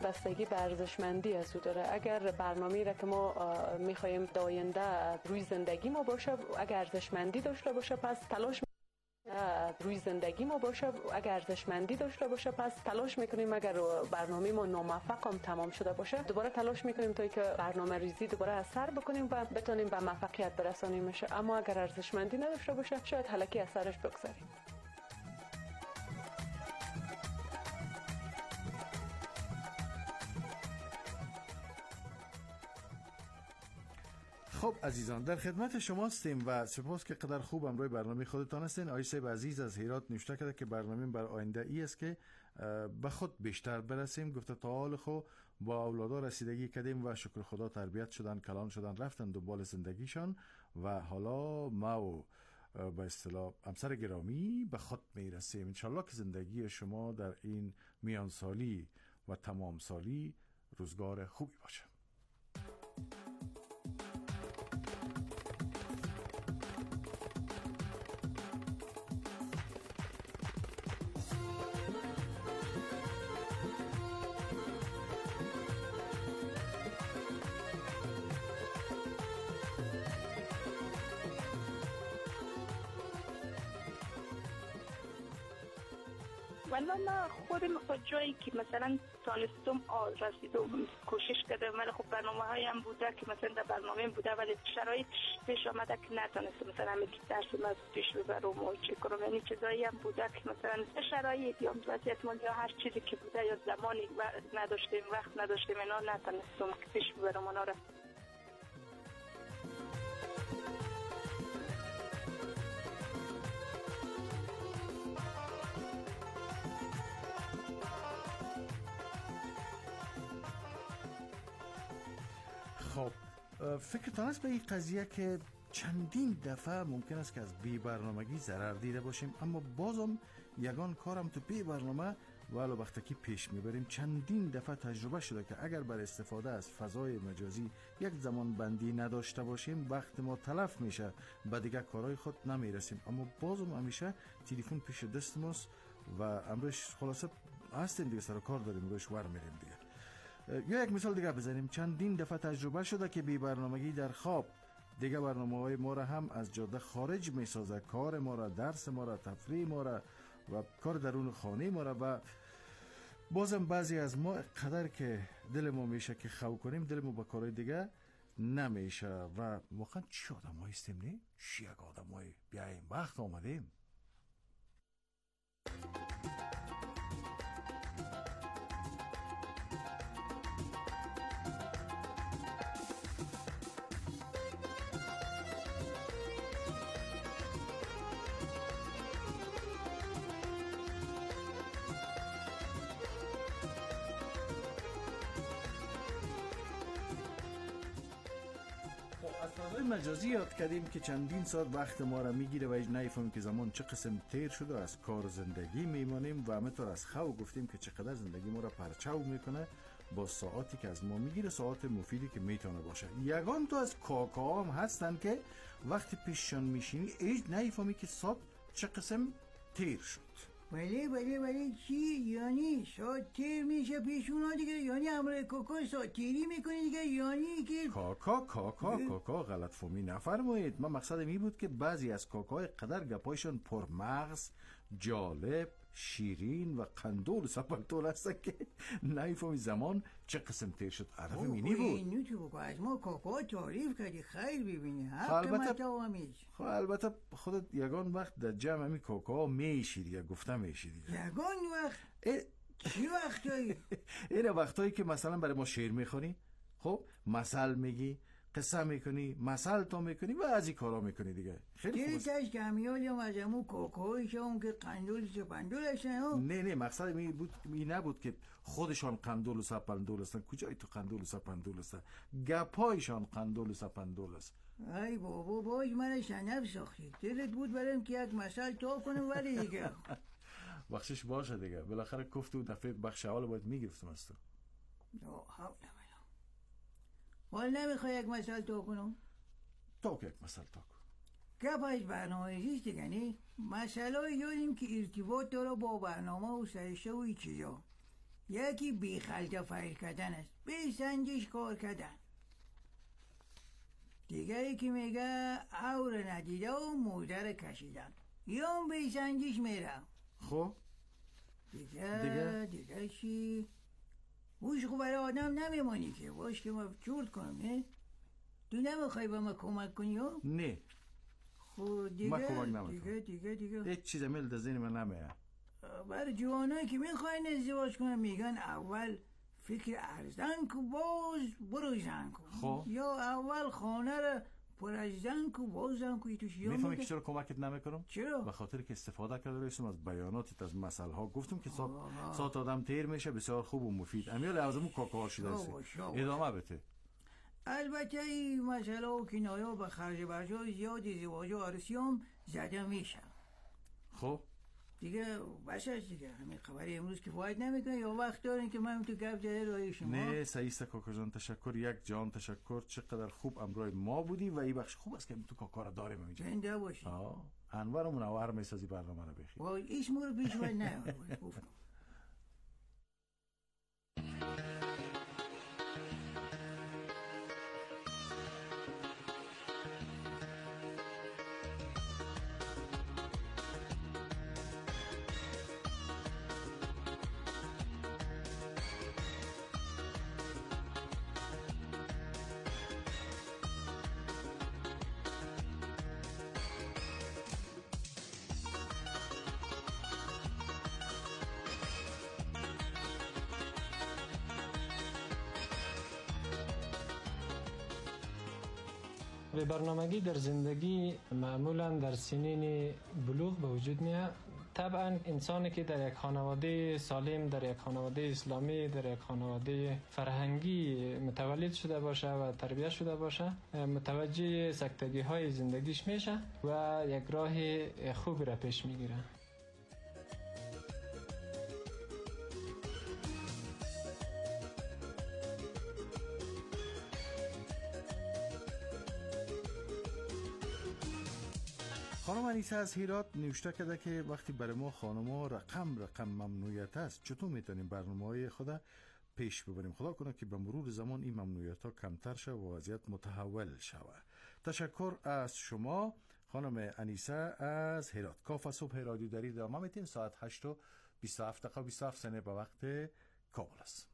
بستگی به ارزشمندی از او داره. اگر برنامه‌ای را که ما می‌خوایم در آینده روی زندگی ما باشه، اگر ارزشمندی داشته باشه، پس تلاش روی زندگی ما باشه، اگر ارزشمندی داشته باشه، پس تلاش میکنیم. اگر برنامه ما ناموفق هم تمام شده باشه، دوباره تلاش میکنیم تا که برنامه ریزی دوباره اثر بکنیم و بتونیم به موفقیت برسانیمش. اما اگر ارزشمندی نداشته باشه، شاید هلکی اثرش بگذاریم. خب عزیزان، در خدمت شما هستیم و سپاس که قدر خوب امروی برنامه خودتان هستین. آقای صاحب عزیز از هرات نوشته کرده که برنامه بر آینده ای است که به خود بیشتر برسیم. گفته تا حال خو با اولادا رسیدگی کردیم و شکر خدا تربیت شدن، کلان شدن، رفتن دنبال زندگیشان و حالا ما و به اصطلاح همسر گرامی به خود میرسیم. انشالله که زندگی شما در این میان سالی و تمام سالی روزگار خوبی باشه. والله من خودم خود جایی که مثلا تانستم رسیدم کوشش کردم، ولی خب برنامه های هم بوده که مثلا در برنامه بوده ولی شرایط پیش آمده که نتونستم مثلا همه درس ما پیش ببرم و چه کنم. یعنی چیزایی هم بوده که مثلا شرایط یا وضعیت مالی یا هر چیزی که بوده یا زمانی نداشتیم، وقت نداشتیم، اینا نتونستم که پیش ببرم اونا را. خب فکرتان است به این قضیه که چندین دفعه ممکن است که از بی برنامگی ضرر دیده باشیم، اما بازم یگان کارم تو بی برنامه ولو وقتی پیش میبریم. چندین دفعه تجربه شده که اگر بر استفاده از فضای مجازی یک زمان بندی نداشته باشیم، وقت ما تلف میشه، به دیگه کارهای خود نمیرسیم. اما بازم همیشه تلفن پیش دست ماست و امروز خلاصه هستیم دیگه، سر کار داریم، روش ور میریم دیگه. یا یک مثال دیگه بزنیم، چندین دفعه تجربه شده که بی برنامگی در خواب دیگه برنامه های ما را هم از جاده خارج می سازه، کار ما را، درس ما را، تفریح ما را و کار درون خانه ما را. و بازم بعضی از ما قدر که دل ما میشه که خو کنیم، دل ما با کارهای دیگه نمیشه و واقعا چی آدم ها هستیم نه؟ چی یک آدم های بیاییم وقت آمدیم. فضای مجازی یاد کردیم که چندین ساعت وقت ما را میگیره و ایج نفهمیم که زمان چه قسم تیر شده و از کار زندگی میمانیم و همینطور از خو گفتیم که چقدر زندگی ما را پرچاو میکنه با ساعتی که از ما میگیره، ساعت مفیدی که میتونه باشه. یگان تو از کاکا هم هستن که وقتی پیششان میشینی ایج نفهمی که ساعت چه قسم تیر شد. بله بله بله چی؟ یعنی ساعت تیر میشه پیش اونا دیگه؟ یعنی امروز کاکا ساعت تیری میکنه دیگه؟ یعنی که کاکا کاکا کاکا غلط فهمی نفرمایید. من مقصدم این بود که بعضی از کاکای قدر گپایشان پرمغز، جالب، شیرین و قندول و سپلتول هستن که نمیفهمی زمان چه قسم تیر شد. عرف مینی بود. اینو تو بگو از ما کاکا تعریف کردی، خیر ببینی حق متوامیز. خب البته خودت یگان وقت در جمع همی کاکا میشی دیگه، گفتم میشی دیگه. یگان وقت؟ چی وقتایی؟ اینه وقتایی که مثلا برای ما شعر میخونی، خب مثل میگی، قصه میکنی، مثل تو میکنی و از این کارا میکنی دیگه. خیلی خوب است. دیگه کمیالی هم از امو کاکایش هم که قندول سپندول هستن. نه نه مقصد می بود می نبود که خودشان قندول و سپندول هستن. کجای تو قندول و سپندول هستن؟ گپایشان قندول و سپندول است. ای بابا باز من شنف ساختی. دلت بود برم که یک مثل تا کنم ولی دیگه بخشش باشه دیگه. بالاخره کفت و دفعه بخش اول باید میگرفتم از تو. حال نمیخوای یک مسئله تا کنم؟ تا که یک مسئله تا کن. که باید برنامه ریزیست دیگه نه؟ مسئله یادیم که ارتباط داره با برنامه و سرشته و ای چیزا. یکی بی خلطه فایل کردن است، بی سنجش کار کردن. دیگری که میگه اور ندیده و موزه کشیدن، یا بی سنجش میره. خب دیگه دیگه دیگه چی؟ وش خوب برای آدم نمیمانی که باش که ما چورت کنم. نه تو نمیخوای با ما کمک کنی ها؟ نه خب دیگه ما کمک نمیکنم. دیگه دیگه دیگه هیچ چیز میل در ذهن من نمیاد. برای جوانایی که میخواین ازدواج کنن میگن اول فکر ارزن کو باز برو زن کن. خب یا اول خانه رو پر از زن کو باز زن کو. توش یا میفهمی که چرا کمکت نمیکنم؟ چرا؟ به خاطر که استفاده کرده رسیم از بیاناتت، از مسئله ها. گفتم که سات, سات آدم تیر میشه، بسیار خوب و مفید. امیال لازم کاکاها شده است. ادامه بده. البته این مسئله و کنایه به خرج برجای زیاد ازدواج و عروسی هم زده میشه. خب دیگه بس است دیگه. همین خبری امروز که فاید نمیکنه یا وقت دارین که من تو گفت زده رای شما؟ نه سعیست کاکا جان، تشکر یک جان تشکر. چقدر خوب امروی ما بودی و این بخش خوب است که تو کاکا را داریم اینجا. زنده باشی. آه انور و منور میسازی برنامه را بخیر. وای اسم رو پیش باید نه گفتم. به برنامگی در زندگی معمولا در سنین بلوغ به وجود میاد. طبعا انسانی که در یک خانواده سالم، در یک خانواده اسلامی، در یک خانواده فرهنگی متولد شده باشه و تربیت شده باشه، متوجه سکتگی های زندگیش میشه و یک راه خوبی را پیش میگیره. خانم انیسه از هرات نوشته کرده که وقتی برای ما خانم‌ها رقم رقم ممنوعیت است، چطور میتونیم برنامه‌های خود پیش ببریم؟ خدا کنه که به مرور زمان این ممنوعیت‌ها کمتر شود و وضعیت متحول شود. تشکر از شما خانم انیسه از هرات. کاف صبح رادیو دری ادامه میتین. ساعت هشت و بیست و هفت دقیقه بیست و هفت ثانیه به وقت کابل است.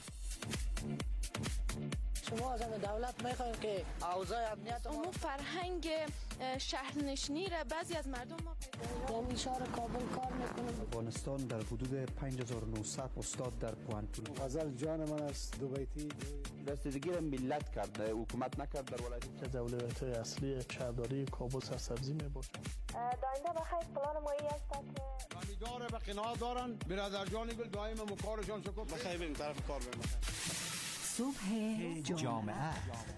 شما از همه دولت میخوایم که اوضاع امنیت امو فرهنگ شهرنشینی را بعضی از مردم ما پیدا در شهر کابل کار میکنم. افغانستان در حدود پنج هزار و نهصد استاد در پوانتون. غزل جان من است دوبیتی دستگیری ملت کرده، حکومت نکرد در ولایت. از اولویت اصلی شهرداری کابل سرسبزی میباشد. داینده بخیر پلان مایی است که خریدار به قناعت دارن. برادر جانی گل دائم مکارشان شکر بخیر بریم طرف کار بریم. صبح جامعه.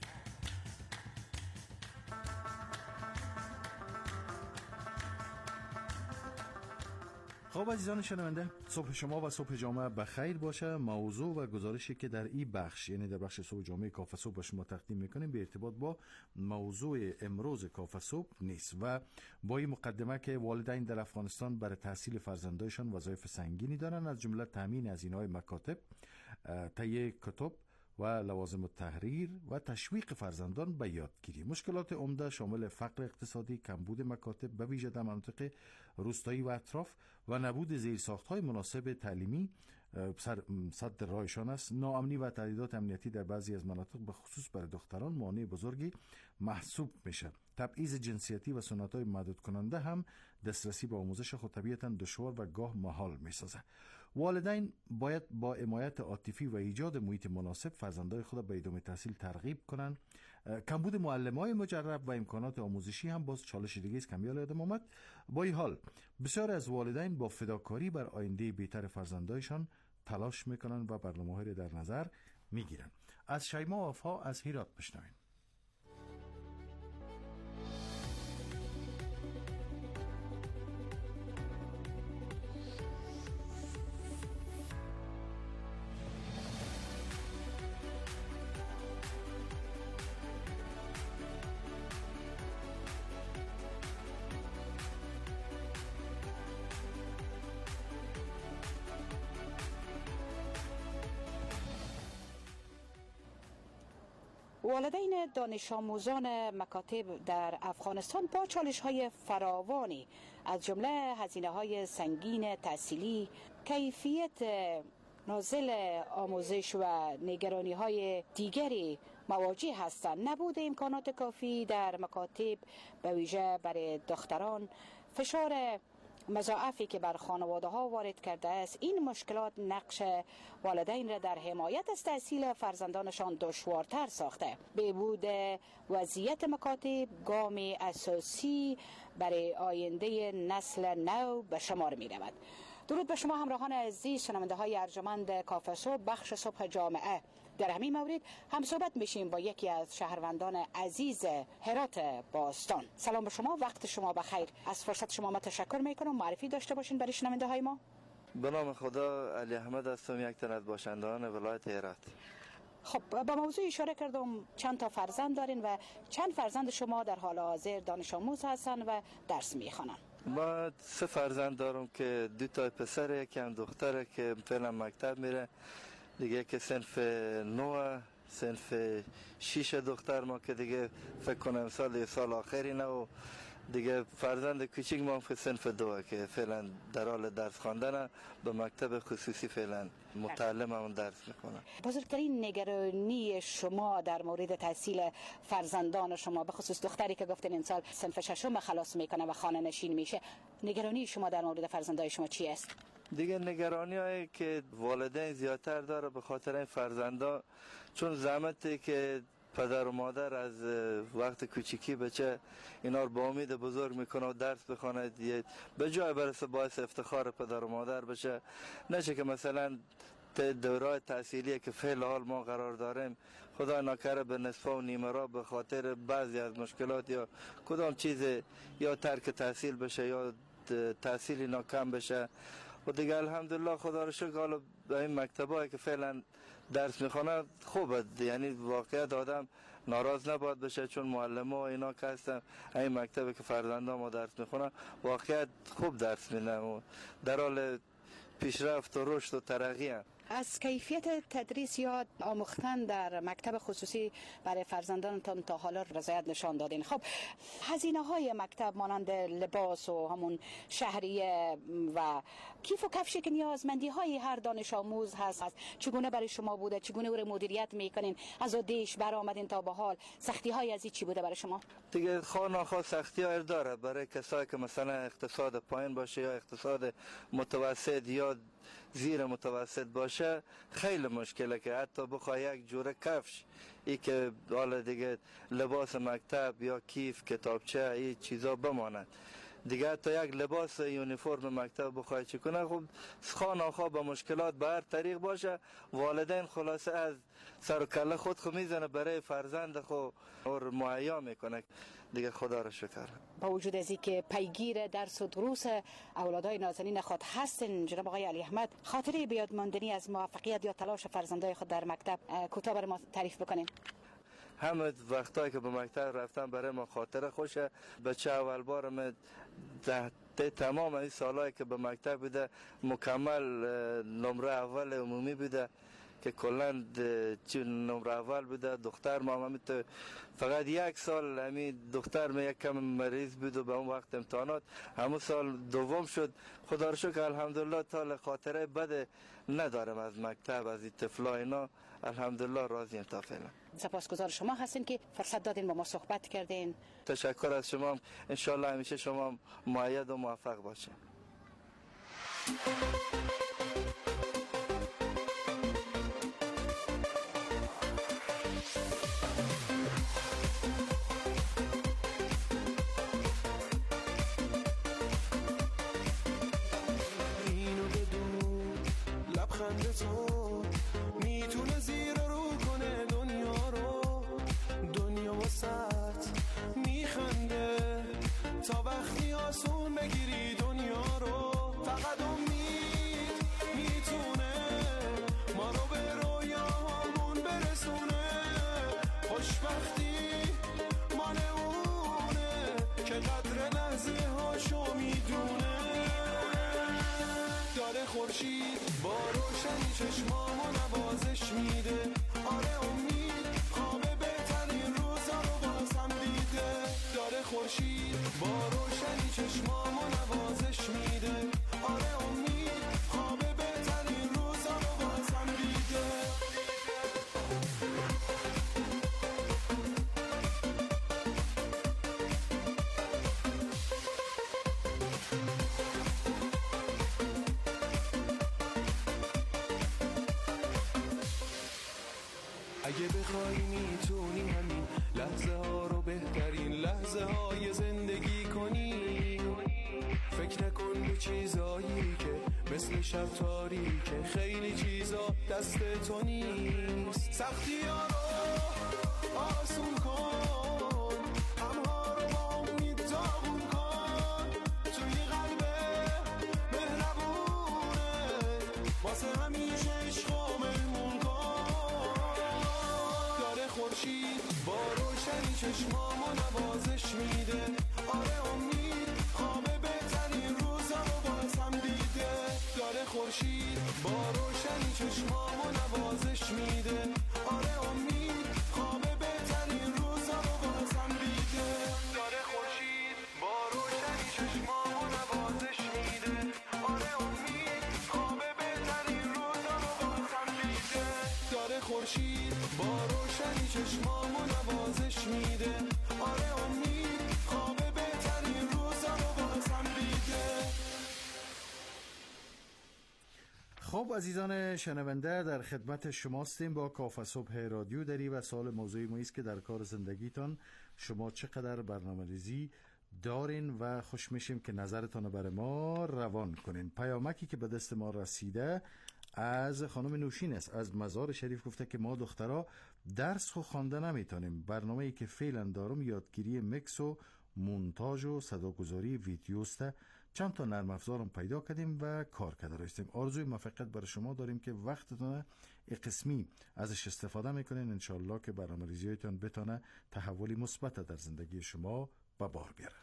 خب عزیزان شنونده، صبح شما و صبح جامعه بخیر باشه. موضوع و گزارشی که در این بخش، یعنی در بخش صبح جامعه کاف صبح به شما تقدیم میکنیم به ارتباط با موضوع امروز کاف صبح نیست و با این مقدمه که والدین در افغانستان برای تحصیل فرزندایشان وظایف سنگینی دارند، از جمله تامین هزینه‌های مکاتب، تهیه کتب و لوازم التحریر و تشویق فرزندان به یادگیری. مشکلات عمده شامل فقر اقتصادی، کمبود مکاتب به ویژه در مناطق روستایی و اطراف و نبود زیرساخت‌های مناسب تعلیمی صد رایشان است. ناامنی و تهدیدات امنیتی در بعضی از مناطق به خصوص برای دختران مانع بزرگی محسوب میشه. تبعیض جنسیتی و سنت‌های محدود کننده هم دسترسی به آموزش خود طبیعتاً دشوار و گاه محال میسازه. والدین باید با حمایت عاطفی و ایجاد محیط مناسب فرزندان خود به ادامه تحصیل ترغیب کنند. کمبود معلم‌های مجرب و امکانات آموزشی هم باز چالش دیگه است که میال یادم آمد. با این حال بسیار از والدین با فداکاری بر آینده بهتر فرزندایشان تلاش میکنن و برنامه‌های را در نظر میگیرن. از شیما وفا از هرات بشنویم. والدین دانش آموزان مکاتب در افغانستان با چالش‌های فراوانی از جمله هزینه‌های سنگین تحصیلی، کیفیت نازل آموزش و نگرانی‌های دیگری مواجه هستند. نبود امکانات کافی در مکاتب به ویژه برای دختران، فشار مضاعفی که بر خانواده ها وارد کرده است، این مشکلات نقش والدین را در حمایت از تحصیل فرزندانشان دشوارتر ساخته. بهبود وضعیت مکاتب گام اساسی برای آینده نسل نو به شمار می رود. درود به شما همراهان عزیز، شنونده های ارجمند کافه صبح، بخش صبح جامعه. در همین مورد هم صحبت میشیم با یکی از شهروندان عزیز هرات باستان. سلام به شما، وقت شما بخیر. از فرصت شما ما تشکر میکنم. معرفی داشته باشین برای شنونده های ما. به نام خدا، علی احمد هستم، یک تن از باشندگان ولایت هرات. خب با موضوع اشاره کردم چند تا فرزند دارین و چند فرزند شما در حال حاضر دانش آموز هستن و درس میخوانن؟ ما سه فرزند دارم که دو تا پسر، یکی هم دختره که فعلا مکتب میره، دیگه که صنف نو، صنف شیش دختر ما که دیگه فکر کنم سال سال آخری نه، و دیگه فرزند کوچیک ما هم صنف دو که فعلا در حال درس خواندن به مکتب خصوصی فعلا متعلم هم درس میکنن. بزرگترین نگرانی شما در مورد تحصیل فرزندان شما، به خصوص دختری که گفتین این سال صنف ششم خلاص میکنه و خانه نشین میشه، نگرانی شما در مورد فرزندان شما چی است؟ دیگه نگرانی هایی که والدین زیادتر داره به خاطر این فرزندا، چون زحمتی که پدر و مادر از وقت کوچیکی بچه اینا رو با امید بزرگ میکنه و درس بخونه، به جای برسه باعث افتخار پدر و مادر بشه، نشه که مثلا دوره تحصیلی که فعل حال ما قرار داریم خدا نکره به نصف و نیمه را به خاطر بعضی از مشکلات یا کدام چیز یا ترک تحصیل بشه یا تحصیلی ناکام بشه. و دیگه الحمدلله خدا رو شکر حالا به این مکتبایی که فعلا درس میخونه خوبه، یعنی واقعیت آدم ناراض نباید بشه، چون معلم‌ها و اینا که هستن این مکتبی که فرزندان ما درس میخونن واقعیت خوب درس میدن و در حال پیشرفت و رشد و ترقی هم. از کیفیت تدریس یا آموختن در مکتب خصوصی برای فرزندانتان تا حالا رضایت نشان دادین. خب هزینه های مکتب مانند لباس و همون شهریه و کیف و کفشی که نیازمندی های هر دانش آموز هست، چگونه برای شما بوده؟ چگونه او رو مدیریت میکنین؟ از آدیش برآمدین تا به حال سختی های از چی بوده برای شما؟ دیگه خواهر سختی ها داره برای کسایی که مثلا اقتصاد پایین باشه یا اقتصاد متوسط یا زیر متوسط باشه، خیلی مشکله که حتی بخواه یک جوره کفش، ای که حالا دیگه لباس مکتب یا کیف کتابچه این چیزا بماند، دیگه حتی یک لباس یونیفرم مکتب بخواه چی کنه، خب خانه خواه با مشکلات به هر طریق باشه، والدین خلاصه از سر و کله خود خو میزنه برای فرزند خو اور مهیا میکنه. دیگه خدا را شکر. با وجود از اینکه پیگیر درس و دروس اولادای نازنین خود هستن جناب آقای علی احمد، خاطره به یاد ماندنی از موفقیت یا تلاش فرزندای خود در مکتب کوتاه برای ما تعریف بکنین؟ همه وقتایی که به مکتب رفتم برای ما خاطره خوشه. بچه اول بارم ده تمام این سالایی که به مکتب بوده مکمل نمره اول عمومی بوده که کلا نمره اول بوده. دختر ما هم فقط یک سال همین دختر ما یک کم مریض بود و به اون وقت امتحانات همون سال دوم شد. خدا رو شکر الحمدلله تا خاطره بد ندارم از مکتب، از این طفلا اینا الحمدلله راضیم تا فعلا. سپاسگزار شما هستین که فرصت دادین با ما صحبت کردین. تشکر از شما، انشالله همیشه شما مؤید و موفق باشین. اینو بدون لبخند تو میتونه زیر رو کنه دنیا رو، دنیا واسط میخنده تا وقتی آسون بگیری دنیا رو. فقط امید میتونه ما رو به رویامون برسونه، خوشبختی مال اونه که قدر لحظه هاشو میدونه. داره خورشید با روشنی چشمامو نوازش میده، آره امید خواب بهتر اگه بخوای میتونی همین لحظه ها رو بهترین لحظه های زندگی کنی. فکر نکن به چیزایی که مثل شب تاریکه، خیلی چیزا دست تو نیست. سختی ها رو آسون کن، غم‌ها رو با امید داغون کن. توی قلب مهربونه واسه همیشه عشق و مهمون کن. داره خورشید با روشنی چشمامو نوازش میده. آره امید خواب بهترین روزا رو باز هم دیده. داره خورشید با روشنی چشمامو نوازش میده. آره امید خواب بهترین روزا رو باز هم دیده. داره خورشید با روشنی چشمامو نوازش میده. آره امید خواب بهترین روزا رو باز هم دیده. داره خورشید با روشنی چشمامو نوازش میده. آره امید خواب بهترین روزا رو باز هم دیده. خب عزیزان شنونده، در خدمت شماستیم با کافه صبح رادیو دری و سوال موضوعی ما است که در کار زندگیتان شما چقدر برنامه‌ریزی دارین و خوش میشیم که نظرتان بر ما روان کنین. پیامکی که به دست ما رسیده از خانم نوشین است از مزار شریف، گفته که ما دخترها درس خو خوانده نمیتونیم. برنامه‌ای که فعلا دارم یادگیری میکس و مونتاژ و صداگذاری ویدیوست. چند تا نرم افزارم پیدا کردیم و کار کرده رایستیم. آرزوی موفقیت برای شما داریم که وقتتون قسمی ازش استفاده میکنین. انشالله که برنامه‌ریزیتون بتونه تحولی مثبت در زندگی شما به بار بیاره.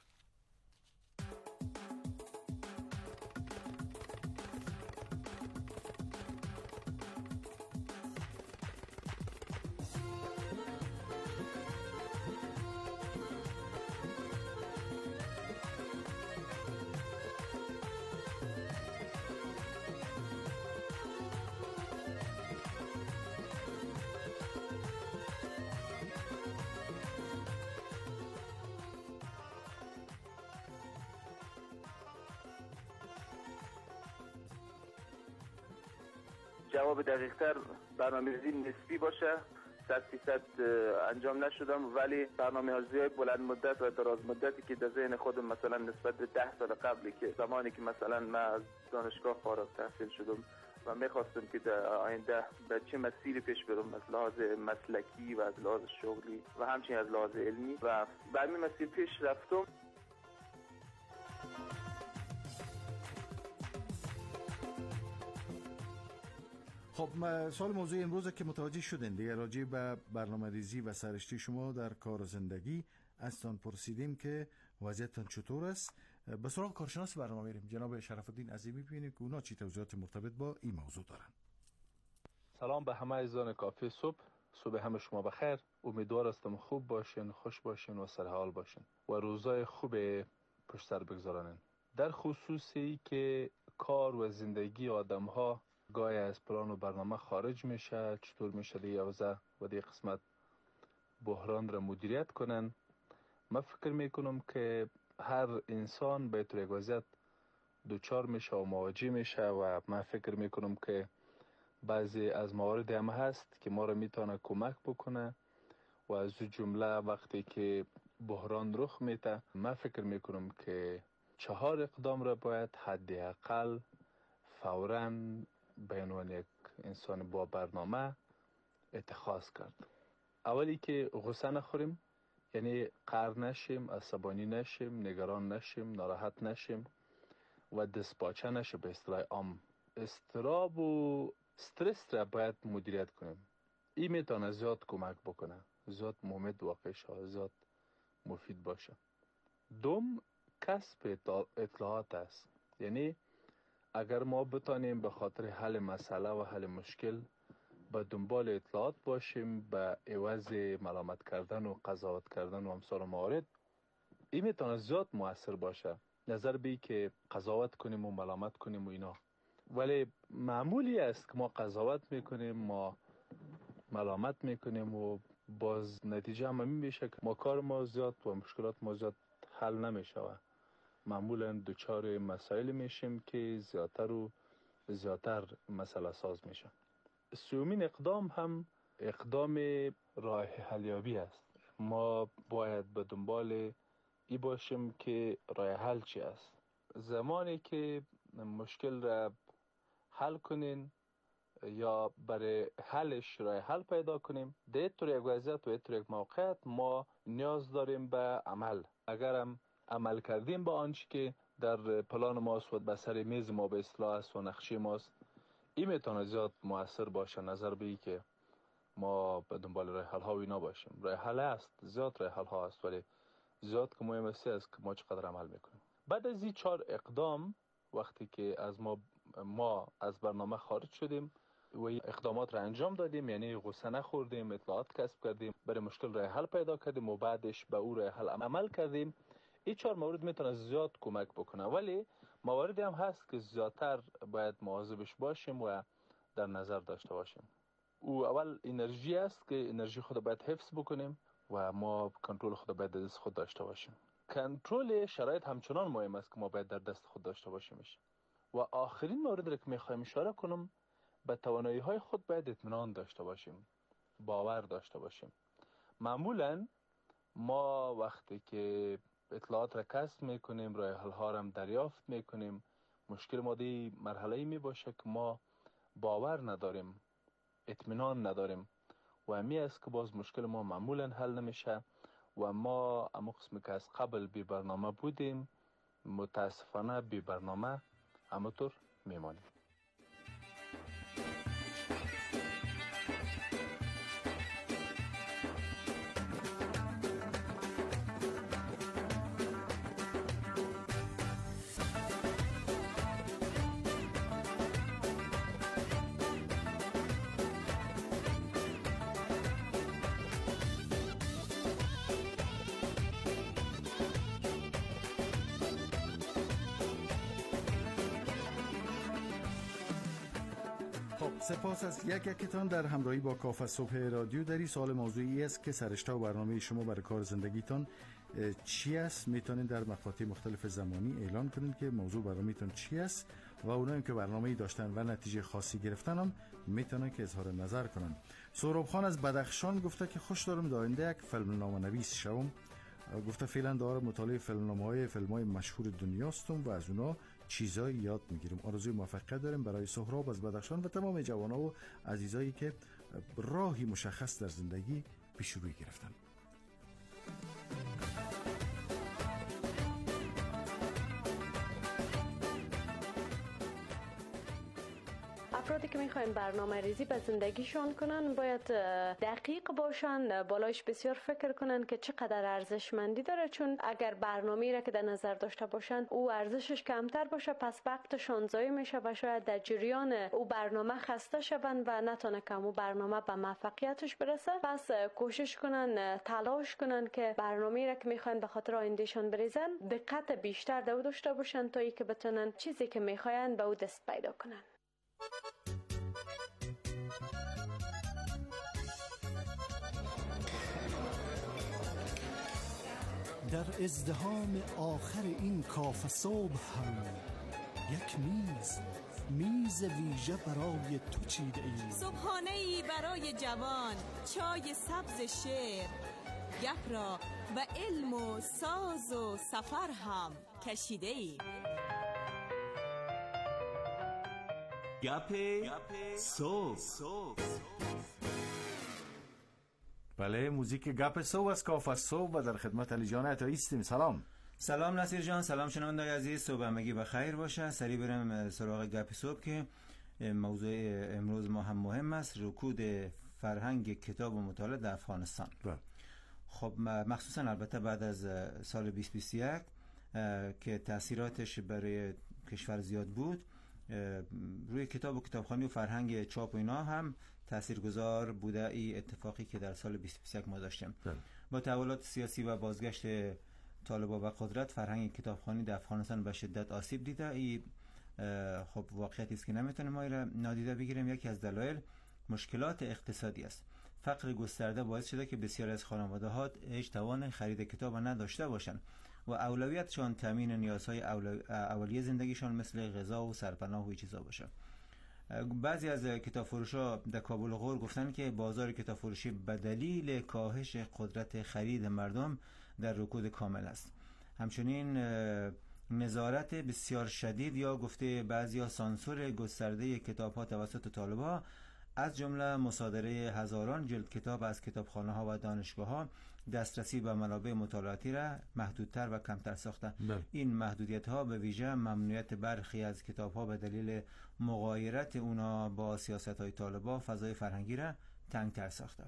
جواب دقیق‌تر برنامه‌ریزی نسبی باشه. صد فیصد انجام نشدم، ولی برنامه‌ریزی‌های بلند مدت و دراز مدتی که در ذهن خودم مثلا نسبت به ده سال قبلی که زمانی که مثلا من از دانشگاه فارغ التحصیل شدم و میخواستم که در آینده به چه مسیری پیش برم از لحاظ مسلکی و از لحاظ شغلی و همچنین از لحاظ علمی و به همین مسیر پیش رفتم. خب سوال موضوع امروز که متوجه شدین دیگه راجع به برنامه ریزی و سرشتی شما در کار و زندگی ازتان پرسیدیم که وضعیتتان چطور است. به سراغ کارشناس برنامه میریم. جناب شرف الدین عظیمی ببینیم که اونا چی توضیحات مرتبط با این موضوع دارن. سلام به همه عزیزان کافه صبح. صبح همه شما بخیر. امیدوار هستم خوب باشین، خوش باشین و سرحال باشین و روزای خوب پشت سر بگذارن. در خصوصی که کار و زندگی آدم ها گاهی از پلان و برنامه خارج میشه، چطور میشه دی اوضاع و دی قسمت بحران را مدیریت کنن. من فکر میکنم که هر انسان به طور یک وضعیت دوچار میشه و مواجه میشه و من فکر میکنم که بعضی از موارد هم هست که ما را میتونه کمک بکنه و از جمله وقتی که بحران رخ میده من فکر میکنم که چهار اقدام را باید حداقل فوراً به عنوان یک انسان با برنامه اتخاذ کرد. اولی که غصه نخوریم، یعنی قهر نشیم، عصبانی نشیم، نگران نشیم، ناراحت نشیم و دستپاچه نشه. به اصطلاح عام اضطراب و استرس را باید مدیریت کنیم. این میتونه زیاد کمک بکنه، زیاد مفید واقع شه، زیاد مفید باشه. دوم کسب اطلاعات است. یعنی اگر ما بتانیم به خاطر حل مسئله و حل مشکل به دنبال اطلاعات باشیم به عوض ملامت کردن و قضاوت کردن و امثال موارد، این میتونه زیاد مؤثر باشه. نظر بی که قضاوت کنیم و ملامت کنیم و اینا، ولی معمولی است که ما قضاوت میکنیم، ما ملامت میکنیم و باز نتیجه هم همین میشه که ما کار ما زیاد و مشکلات ما زیاد حل نمیشه و معمولا دوچار مسائل میشیم که زیادتر و زیادتر مسئله ساز میشه. سومین اقدام هم اقدام راه حلیابی است. ما باید به دنبال ای باشیم که راه حل چی است. زمانی که مشکل را حل کنین یا برای حلش راه حل پیدا کنیم، در طور یک وضعیت و طور یک موقعیت ما نیاز داریم به عمل. اگرم عمل کردیم با آنچه که در پلان ماست و بسر میز ما به اصلاح است و نقشه ماست، این میتونه زیاد مؤثر باشه. نظر به ای که ما به دنبال راه حل ها و اینا باشیم. راه حل است، زیاد راه حل ها است، ولی زیاد که مهم است که ما چقدر عمل میکنیم. بعد از این چهار اقدام، وقتی که از ما ما از برنامه خارج شدیم و اقدامات را انجام دادیم، یعنی غصه نخوردیم، اطلاعات کسب کردیم، برای مشکل راه حل پیدا کردیم و بعدش به او راه حل عمل کردیم، این چهار مورد میتونه زیاد کمک بکنه. ولی مواردی هم هست که زیادتر باید مواظبش باشیم و در نظر داشته باشیم. او اول انرژی است که انرژی خود باید حفظ بکنیم و ما کنترل خود باید در دست خود داشته باشیم. کنترل شرایط همچنان مهم است که ما باید در دست خود داشته باشیمش. و آخرین مورد را که میخوایم اشاره کنم، به توانایی های خود باید اطمینان داشته باشیم، باور داشته باشیم. معمولا ما وقتی که اطلاعات را کسب میکنیم، راه حل ها را هم دریافت میکنیم، مشکل ما دی مرحله می باشه که ما باور نداریم، اطمینان نداریم و همی است که باز مشکل ما معمولا حل نمیشه و ما اما قسمی که از قبل بی برنامه بودیم متاسفانه بی برنامه همونطور میمانیم. سپاس از یک یکتان در همراهی با کافه صبح رادیو. در این سال موضوعی است که سرشته و برنامه شما برای کار زندگیتان چی است. میتونید در مقاطع مختلف زمانی اعلان کنید که موضوع برنامه‌تان چی است و اونایی که برنامه‌ای داشتن و نتیجه خاصی گرفتن هم میتونن که اظهار نظر کنن. سهراب خان از بدخشان گفته که خوش دارم در آینده یک فیلمنامه‌نویس شوم. گفته فعلا دارم مطالعه فیلمنامه‌های فیلم‌های مشهور دنیاستم و از اونها چیزایی یاد میگیرم. آرزوی موفقیت داریم برای سهراب از بدخشان و تمام جوانان و عزیزایی که راهی مشخص در زندگی پیش روی گرفتن. افرادی که میخواین برنامه ریزی به زندگیشون کنن باید دقیق باشن، بالایش بسیار فکر کنن که چقدر ارزشمندی داره، چون اگر برنامه‌ای را که در نظر داشته باشن او ارزشش کمتر باشه پس وقتشون ضایع میشه و شاید در جریان او برنامه خسته شون و نتونه که او برنامه به موفقیتش برسه. پس کوشش کنن، تلاش کنن که برنامه‌ای را که میخواین به خاطر آیندهشون بریزن دقت بیشتر داشته باشن تا اینکه بتونن چیزی که میخواین به او دست پیدا کنن. در ازدحام آخر این کافه صبح هم یک میز میز ویژه برای تو چیده ای. صبحانه ای برای جوان، چای سبز شعر، گپ را و علم و ساز و سفر هم کشیده ای. گپ صبح. بله، موزیک گپ صبح از کافه صبح و در خدمت علی جان عطایی هستیم. سلام. سلام نصیر جان، سلام شنوندگان عزیز، صبح همگی بخیر باشه. سریع بریم سراغ گپ صبح که موضوع امروز ما هم مهم است، رکود فرهنگ کتاب و مطالعه در افغانستان. بله. خب مخصوصا البته بعد از سال بیست و بیست و یک که تاثیراتش برای کشور زیاد بود، روی کتاب و کتابخوانی و فرهنگ چاپ و اینا هم تاثیرگذار بوده ای اتفاقی که در سال بیست و بیست و یک ما داشتیم. بله. با تحولات سیاسی و بازگشت طالبان به قدرت فرهنگ کتابخوانی در افغانستان به شدت آسیب دیده. ای خب واقعیتی است که نمیتونیم ما را نادیده بگیریم. یکی از دلایل مشکلات اقتصادی است. فقر گسترده باعث شده که بسیاری از خانواده‌ها هیچ توان خرید کتاب نداشته باشند و اولویتشان تامین نیازهای اولیه زندگیشان مثل غذا و سرپناه و چیزا باشه. بعضی از کتاب فروشا در کابل غور گفتن که بازار کتاب فروشی به دلیل کاهش قدرت خرید مردم در رکود کامل است. همچنین نظارت بسیار شدید یا گفته بعضیا سانسور گسترده کتاب‌ها توسط طالب‌ها، از جمله مصادره هزاران جلد کتاب از کتابخانه‌ها و دانشگاه‌ها، دسترسی به منابع مطالعاتی را محدودتر و کمتر ساخته. این محدودیت‌ها به ویژه ممنوعیت برخی از کتاب‌ها به دلیل مغایرت اونا با سیاست‌های طالب‌ها فضای فرهنگی را تنگ‌تر ساخته.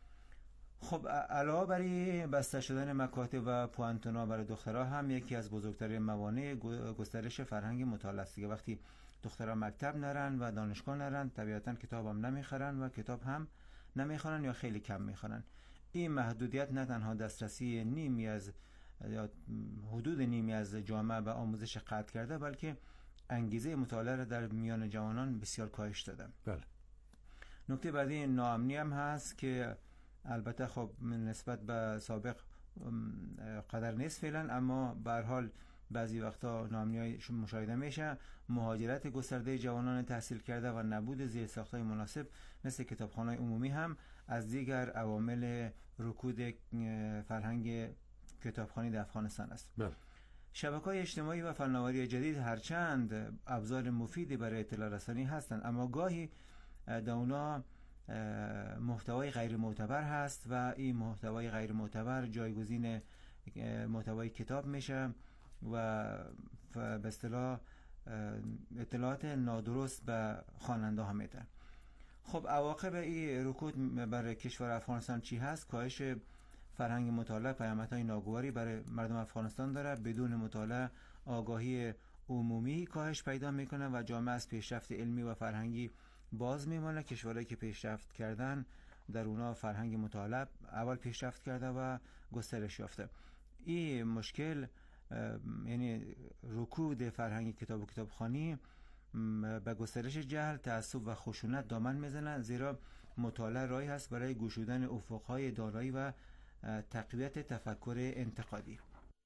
خب علاوه بر بسته شدن مکاتب و پوانتونا برای دخترها هم یکی از بزرگترین موانع گسترش فرهنگ مطالعه است که وقتی دخترها مکتب نرن و دانشگاه نرن طبیعتاً کتاب هم نمیخرن و کتاب هم نمیخونن یا خیلی کم میخونن. این محدودیت نه تنها دسترسی نیمی از یا حدود نیمی از جامعه به آموزش قطع کرده، بلکه انگیزه مطالعه را در میان جوانان بسیار کاهش داده. بله. نکته بعدی ناامنی هم هست که البته خب نسبت به سابق قدر نیست فعلا، اما به هر حال بعضی وقتا ناامنی مشاهده میشه. مهاجرت گسترده جوانان تحصیل کرده و نبود زیرساخت‌های مناسب مثل کتابخانه‌های عمومی هم از دیگر عوامل رکود فرهنگ کتابخوانی در افغانستان است. بله. شبکه‌های اجتماعی و فناوری جدید هرچند ابزار مفیدی برای اطلاع رسانی هستند، اما گاهی در اونا محتوای غیر معتبر هست و این محتوای غیر معتبر جایگزین محتوای کتاب میشه و به اصطلاح اطلاعات نادرست به خواننده ها میده. خب عواقب این رکود برای کشور افغانستان چی هست؟ کاهش فرهنگ مطالعه پیامدهای ناگواری برای مردم افغانستان داره. بدون مطالعه آگاهی عمومی کاهش پیدا میکنه و جامعه از پیشرفت علمی و فرهنگی باز میمانه. کشورهایی که پیشرفت کردن در اونا فرهنگ مطالعه اول پیشرفت کرده و گسترش یافته. این مشکل یعنی رکود فرهنگ کتاب و کتابخوانی به گسترش جهل، تعصب و خشونت دامن میزنه، زیرا مطالعه راهی هست برای گشودن افقهای دانایی و تقویت تفکر انتقادی.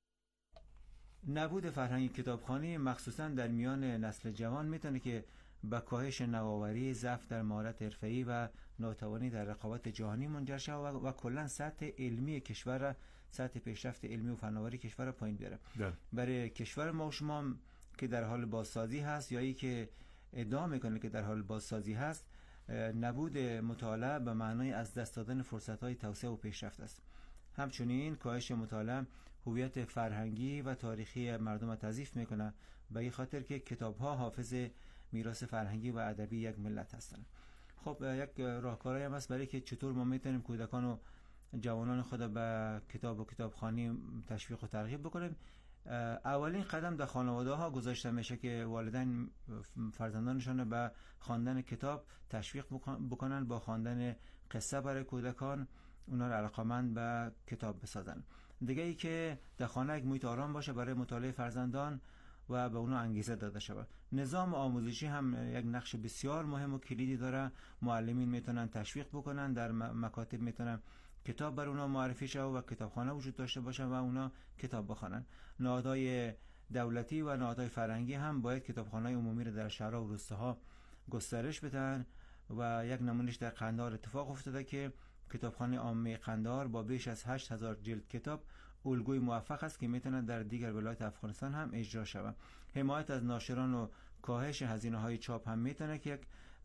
نبود فرهنگ کتابخوانی مخصوصا در میان نسل جوان میتونه که به کاهش نوآوری، ضعف در مهارت حرفه‌ای و ناتوانی در رقابت جهانی منجر شود و, و کلا سطح علمی کشور، سطح پیشرفت علمی و فناوری کشور را پایین بیاره. برای کشور ما و شما که در حال بازسازی هست یا ای که ادعا میکنه که در حال بازسازی هست، نبود مطالعه به معنای از دست دادن فرصت‌های توسعه و پیشرفت است. همچنین کاهش مطالعه هویت فرهنگی و تاریخی مردم را تضعیف میکنه، به این خاطر که کتاب‌ها حافظ میراث فرهنگی و ادبی یک ملت هستند. خب یک راهکاری هم هست برای که چطور ما میتونیم کودکان و جوانان خود به کتاب و کتابخوانی تشویق و ترغیب بکنیم. اولین قدم در خانواده ها گذاشته میشه که والدین فرزندانشان به خواندن کتاب تشویق بکنن، با خواندن قصه برای کودکان اونا را علاقمند به کتاب بسازن. دیگه ای که در خانه یک محیط آرام باشه برای مطالعه فرزندان و به اونا انگیزه داده شود. نظام آموزشی هم یک نقش بسیار مهم و کلیدی داره. معلمین میتونن تشویق بکنن، در مکاتب میتونن کتاب بر اونا معرفی شود و کتابخانه وجود داشته باشه و اونا کتاب بخونن. نهادهای دولتی و نهادهای فرهنگی هم باید کتابخانه‌های عمومی را در شهرها و روستاها گسترش بدن و یک نمونهش در قندهار اتفاق افتاده که کتابخانه عامه قندهار با بیش از هشت هزار جلد کتاب الگوی موفق است که میتونه در دیگر ولایت افغانستان هم اجرا شود. حمایت از ناشران و کاهش هزینه‌های چاپ هم میتونه که یک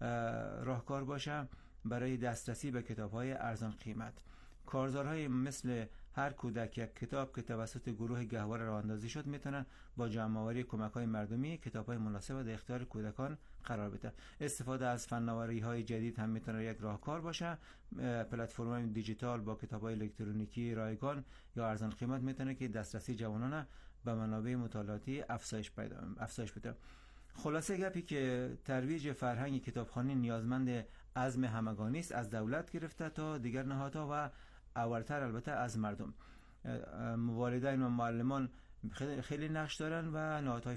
راهکار باشه برای دسترسی به کتاب‌های ارزان قیمت. کارزارهای مثل هر کودک یک کتاب که توسط گروه گهواره راه اندازی شد میتونن با جمع‌آوری کمک‌های مردمی کتاب‌های مناسب در اختیار کودکان قرار بده. استفاده از فناوری‌های جدید هم میتونه یک راهکار باشه. پلتفرم‌های دیجیتال با کتاب‌های الکترونیکی رایگان یا ارزان قیمت میتونه که دسترسی جوانان به منابع مطالعاتی افزایش پیدا افزایش بده. خلاصه گپی که ترویج فرهنگ کتابخوانی نیازمند عزم همگانی است، از دولت گرفته تا دیگر نهادها و اولتر البته از مردم. والدین و معلمان خیلی نقش دارن و نهادهای